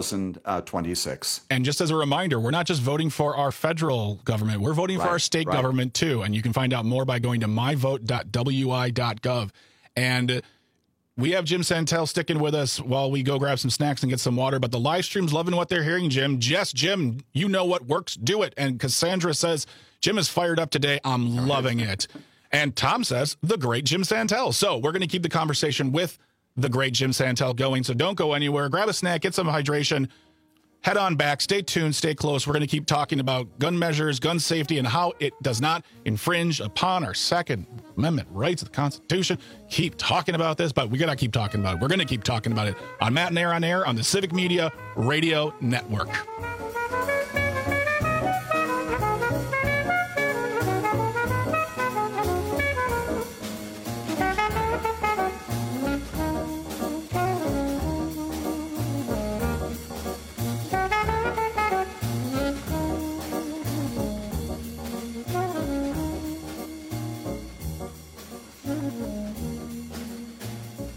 2026. And just as a reminder, we're not just voting for our federal government. We're voting for our state government, too. And you can find out more by going to myvote.wi.gov. And we have Jim Santel sticking with us while we go grab some snacks and get some water. But the live stream's loving what they're hearing, Jim. Yes, Jim, you know what works. Do it. And Cassandra says, Jim is fired up today. I'm loving it. And Tom says, the great Jim Santel. So we're going to keep the conversation with the great Jim Santel going. So don't go anywhere. Grab a snack, get some hydration, head on back, stay tuned, stay close. We're going to keep talking about gun measures, gun safety, and how it does not infringe upon our Second Amendment rights of the Constitution. Keep talking about this, but we got to keep talking about it. We're going to keep talking about it on Matt and Air on Air on the Civic Media Radio Network.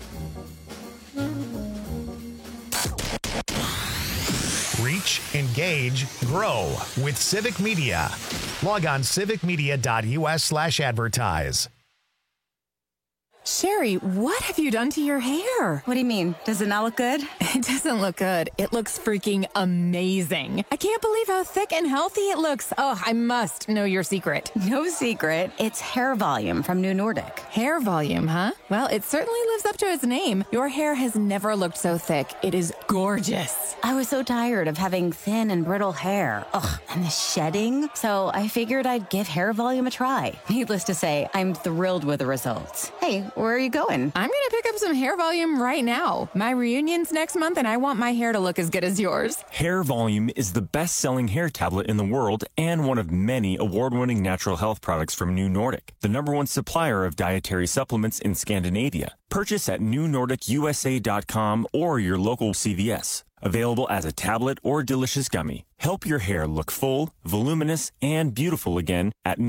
Reach, engage, age, grow with Civic Media. Log on civicmedia.us/advertise. Sherry, what have you done to your hair? What do you mean? Does it not look good? It doesn't look good. It looks freaking amazing. I can't believe how thick and healthy it looks. Oh, I must know your secret. No secret. It's Hair Volume from New Nordic. Hair volume, huh? Well, it certainly lives up to its name. Your hair has never looked so thick. It is gorgeous. I was so tired of having thin and brittle hair. Ugh, and the shedding. So I figured I'd give Hair Volume a try. Needless to say, I'm thrilled with the results. Hey, where are you going? I'm going to pick up some Hair Volume right now. My reunion's next month, and I want my hair to look as good as yours. Hair Volume is the best-selling hair tablet in the world and one of many award-winning natural health products from New Nordic, the #1 supplier of dietary supplements in Scandinavia. Purchase at newnordicusa.com or your local CVS. Available as a tablet or delicious gummy. Help your hair look full, voluminous, and beautiful again at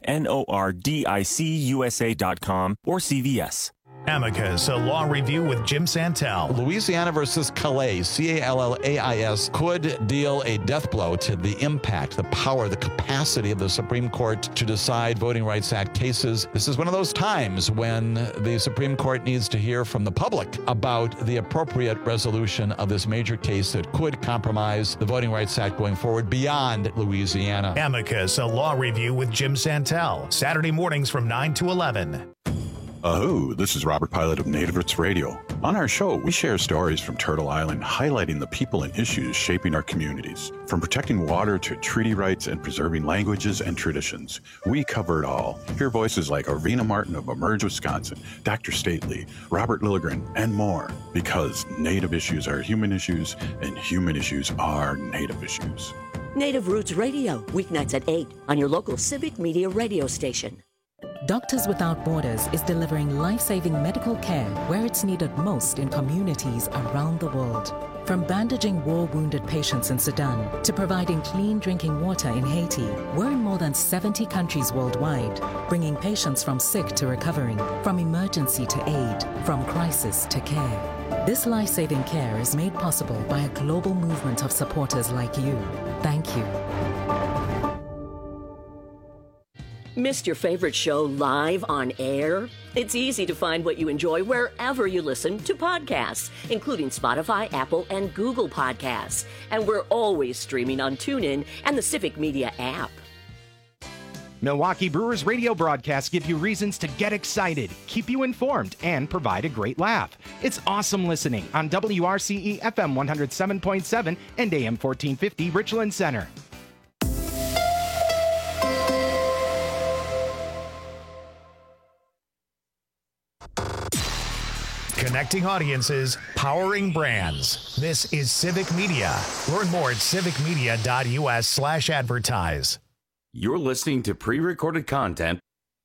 newnordicusa.com or CVS. Amicus, a law review with Jim Santel. Louisiana versus Calais, Callais, could deal a death blow to the impact, the power, the capacity of the Supreme Court to decide Voting Rights Act cases. This is one of those times when the Supreme Court needs to hear from the public about the appropriate resolution of this major case that could compromise the Voting Rights Act going forward beyond Louisiana. Amicus, a law review with Jim Santel. Saturday mornings from 9 to 11. This is Robert Pilot of Native Roots Radio. On our show, we share stories from Turtle Island highlighting the people and issues shaping our communities. From protecting water to treaty rights and preserving languages and traditions, we cover it all. Hear voices like Arvina Martin of Emerge, Wisconsin, Dr. Stately, Robert Lilligren, and more. Because Native issues are human issues, and human issues are Native issues. Native Roots Radio, weeknights at 8 on your local Civic Media radio station. Doctors Without Borders is delivering life-saving medical care where it's needed most in communities around the world. From bandaging war-wounded patients in Sudan to providing clean drinking water in Haiti, we're in more than 70 countries worldwide, bringing patients from sick to recovering, from emergency to aid, from crisis to care. This life-saving care is made possible by a global movement of supporters like you. Thank you. Missed your favorite show live on air? It's easy to find what you enjoy wherever you listen to podcasts, including Spotify, Apple, and Google Podcasts. And we're always streaming on TuneIn and the Civic Media app. Milwaukee Brewers radio broadcasts give you reasons to get excited, keep you informed, and provide a great laugh. It's awesome listening on WRCE FM 107.7 and AM 1450 Richland Center. Connecting audiences, powering brands. This is Civic Media. Learn more at civicmedia.us/advertise. You're listening to pre-recorded content.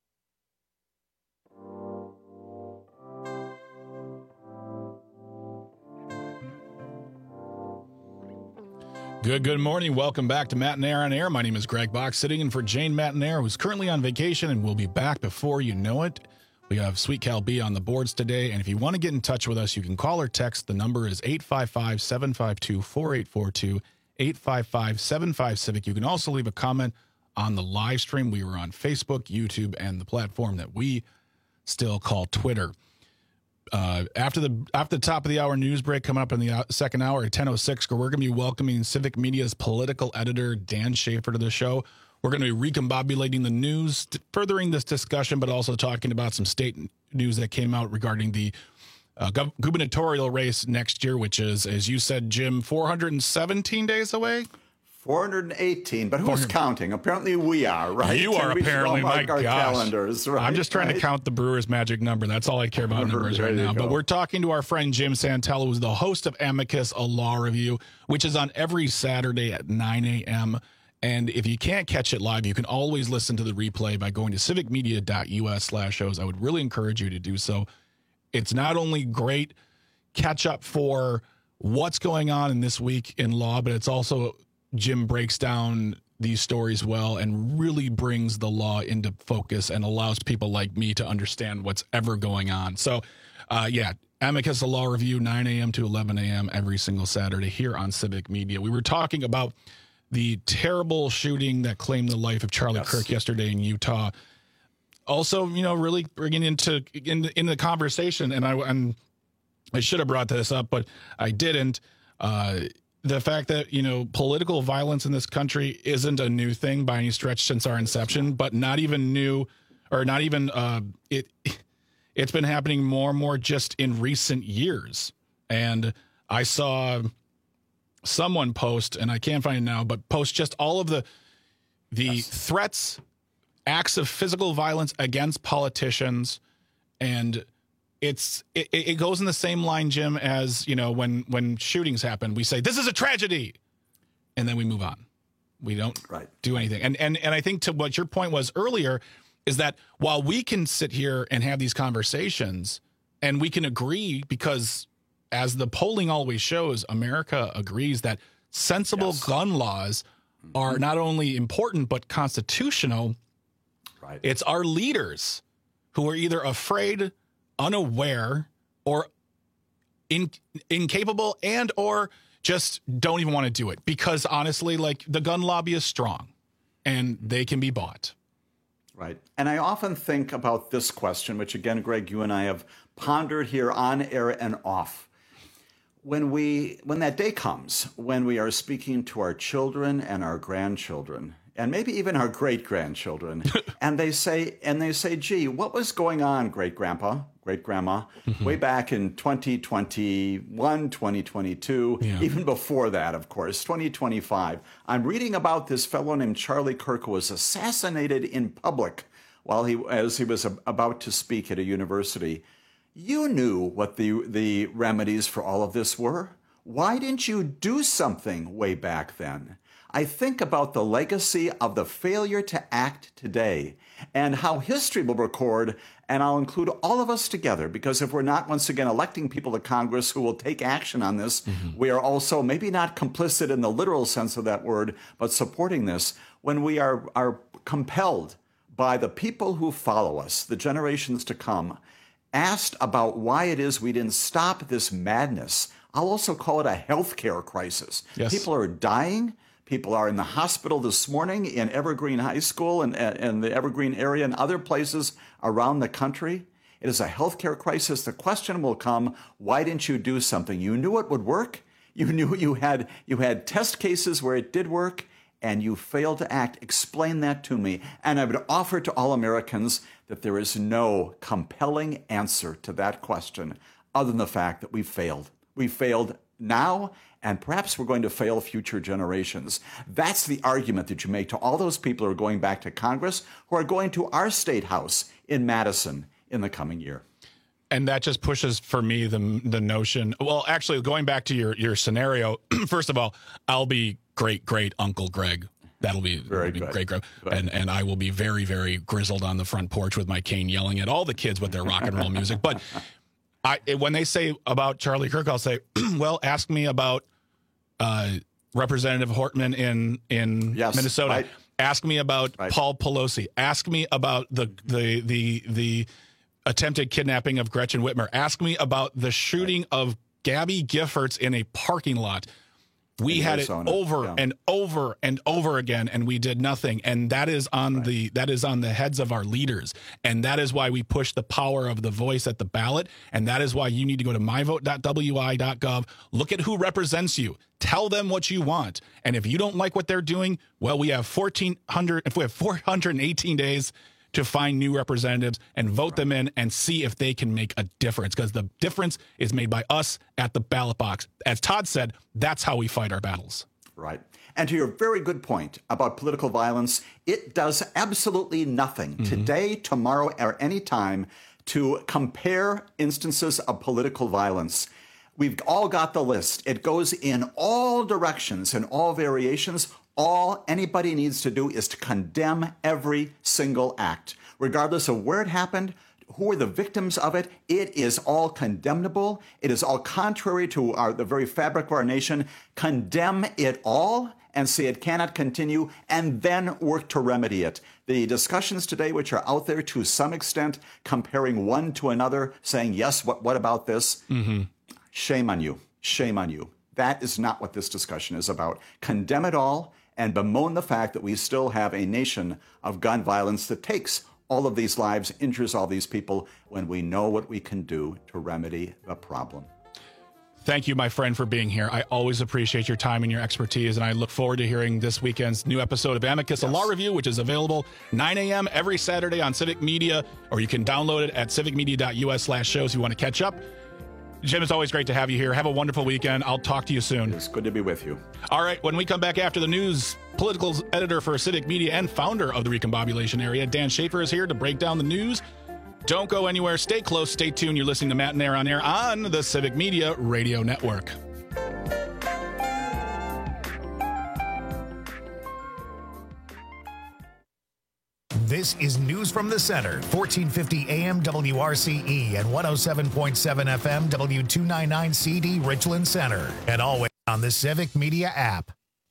Good morning. Welcome back to Matt and Air on Air. My name is Greg Box, sitting in for Jane Mattinair, who's currently on vacation and will be back before you know it. We have Sweet Cal B on the boards today, and if you want to get in touch with us, you can call or text. The number is 855-752-4842, 855-75-CIVIC. You can also leave a comment on the live stream. We were on Facebook, YouTube, and the platform that we still call Twitter. After the top of the hour news break coming up in the second hour at 10:06, we're going to be welcoming Civic Media's political editor, Dan Schaefer, to the show. We're going to be recombobulating the news, furthering this discussion, but also talking about some state news that came out regarding the gubernatorial race next year, which is, as you said, Jim, 417 days away? 418, but who's counting? Apparently we are, right? You are apparently, my gosh. Calendars, right? I'm just trying to count the Brewers' magic number. That's all I care about numbers right now. But we're talking to our friend Jim Santel, who's the host of Amicus, a law review, which is on every Saturday at 9 a.m., and if you can't catch it live, you can always listen to the replay by going to civicmedia.us/shows. I would really encourage you to do so. It's not only great catch up for what's going on in this week in law, but it's also Jim breaks down these stories well and really brings the law into focus and allows people like me to understand what's ever going on. So, Amicus, a law review, 9 a.m. to 11 a.m. every single Saturday here on Civic Media. We were talking about the terrible shooting that claimed the life of Charlie Kirk yesterday in Utah. Also, really bringing into the conversation, and I should have brought this up, but I didn't. The fact that, political violence in this country isn't a new thing by any stretch since our inception, but not even new, or not even it's been happening more and more just in recent years. And I saw someone post, and I can't find it now, but post just all of the threats, acts of physical violence against politicians, and it goes in the same line, Jim, as when shootings happen. We say this is a tragedy, and then we move on. We don't do anything. And I think to what your point was earlier is that while we can sit here and have these conversations, and we can agree, because as the polling always shows, America agrees that sensible gun laws are not only important but constitutional. Right. It's our leaders who are either afraid, unaware, or incapable, and or just don't even want to do it. Because honestly, the gun lobby is strong and they can be bought. Right. And I often think about this question, which again, Greg, you and I have pondered here on air and off. When that day comes, when we are speaking to our children and our grandchildren, and maybe even our great-grandchildren, and they say, gee, what was going on, great-grandpa, great-grandma, way back in 2021, 2022, even before that, of course, 2025. I'm reading about this fellow named Charlie Kirk who was assassinated in public as he was about to speak at a university. You knew what the remedies for all of this were. Why didn't you do something way back then? I think about the legacy of the failure to act today and how history will record, and I'll include all of us together, because if we're not once again electing people to Congress who will take action on this, we are also maybe not complicit in the literal sense of that word, but supporting this when we are compelled by the people who follow us, the generations to come, asked about why it is we didn't stop this madness. I'll also call it a healthcare crisis. Yes. People are dying. People are in the hospital this morning in Evergreen High School and the Evergreen area and other places around the country. It is a healthcare crisis. The question will come, why didn't you do something? You knew it would work. You knew you had test cases where it did work, and you failed to act. Explain that to me. And I would offer to all Americans that there is no compelling answer to that question other than the fact that we failed. We failed now, and perhaps we're going to fail future generations. That's the argument that you make to all those people who are going back to Congress, who are going to our state house in Madison in the coming year. And that just pushes for me the notion. Well, actually, going back to your scenario, first of all, I'll be great Uncle Greg. That'll be very great. And I will be very, very grizzled on the front porch with my cane yelling at all the kids with their rock and roll music. But when they say about Charlie Kirk, I'll say, well, ask me about Representative Hortman in Minnesota. Right. Ask me about Paul Pelosi. Ask me about the attempted kidnapping of Gretchen Whitmer. Ask me about the shooting of Gabby Giffords in a parking lot. We had it over and over and over again, and we did nothing. And that is on the heads of our leaders. And that is why we push the power of the voice at the ballot. And that is why you need to go to myvote.wi.gov. Look at who represents you. Tell them what you want. And if you don't like what they're doing, well, we have 418 days to find new representatives and vote them in and see if they can make a difference, because the difference is made by us at the ballot box. As Todd said, that's how we fight our battles. Right. And to your very good point about political violence, it does absolutely nothing today, tomorrow, or any time to compare instances of political violence. We've all got the list. It goes in all directions and all variations. All anybody needs to do is to condemn every single act, regardless of where it happened, who are the victims of it. It is all condemnable. It is all contrary to the very fabric of our nation. Condemn it all and say it cannot continue, and then work to remedy it. The discussions today, which are out there to some extent, comparing one to another, saying, yes, what about this? Shame on you. Shame on you. That is not what this discussion is about. Condemn it all and bemoan the fact that we still have a nation of gun violence that takes all of these lives, injures all these people, when we know what we can do to remedy the problem. Thank you, my friend, for being here. I always appreciate your time and your expertise, and I look forward to hearing this weekend's new episode of Amicus, a law review, which is available 9 a.m. every Saturday on Civic Media, or you can download it at civicmedia.us/shows if you want to catch up. Jim, it's always great to have you here. Have a wonderful weekend. I'll talk to you soon. It's good to be with you. All right, when we come back after the news, political editor for Civic Media and founder of the Recombobulation Area, Dan Schaefer, is here to break down the news. Don't go anywhere. Stay close. Stay tuned. You're listening to Matt and Air on Air on the Civic Media Radio Network. This is News from the Center, 1450 AM WRCE and 107.7 FM W299 CD Richland Center, and always on the Civic Media app.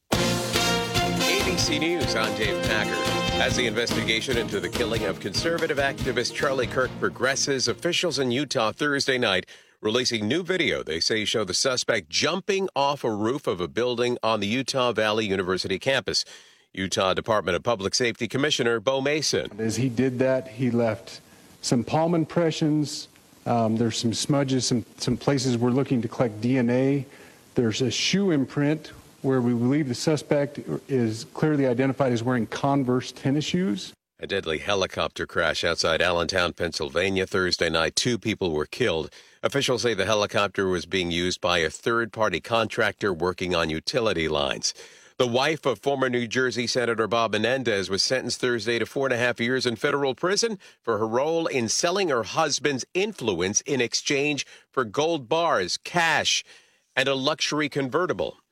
ABC News, I'm Dave Packer. As the investigation into the killing of conservative activist Charlie Kirk progresses, officials in Utah Thursday night releasing new video they say show the suspect jumping off a roof of a building on the Utah Valley University campus. Utah Department of Public Safety Commissioner Bo Mason. As he did that, he left some palm impressions. There's some smudges, some places we're looking to collect DNA. There's a shoe imprint where we believe the suspect is clearly identified as wearing Converse tennis shoes. A deadly helicopter crash outside Allentown, Pennsylvania Thursday night. 2 people were killed. Officials say the helicopter was being used by a third-party contractor working on utility lines. The wife of former New Jersey Senator Bob Menendez was sentenced Thursday to 4.5 years in federal prison for her role in selling her husband's influence in exchange for gold bars, cash, and a luxury convertible.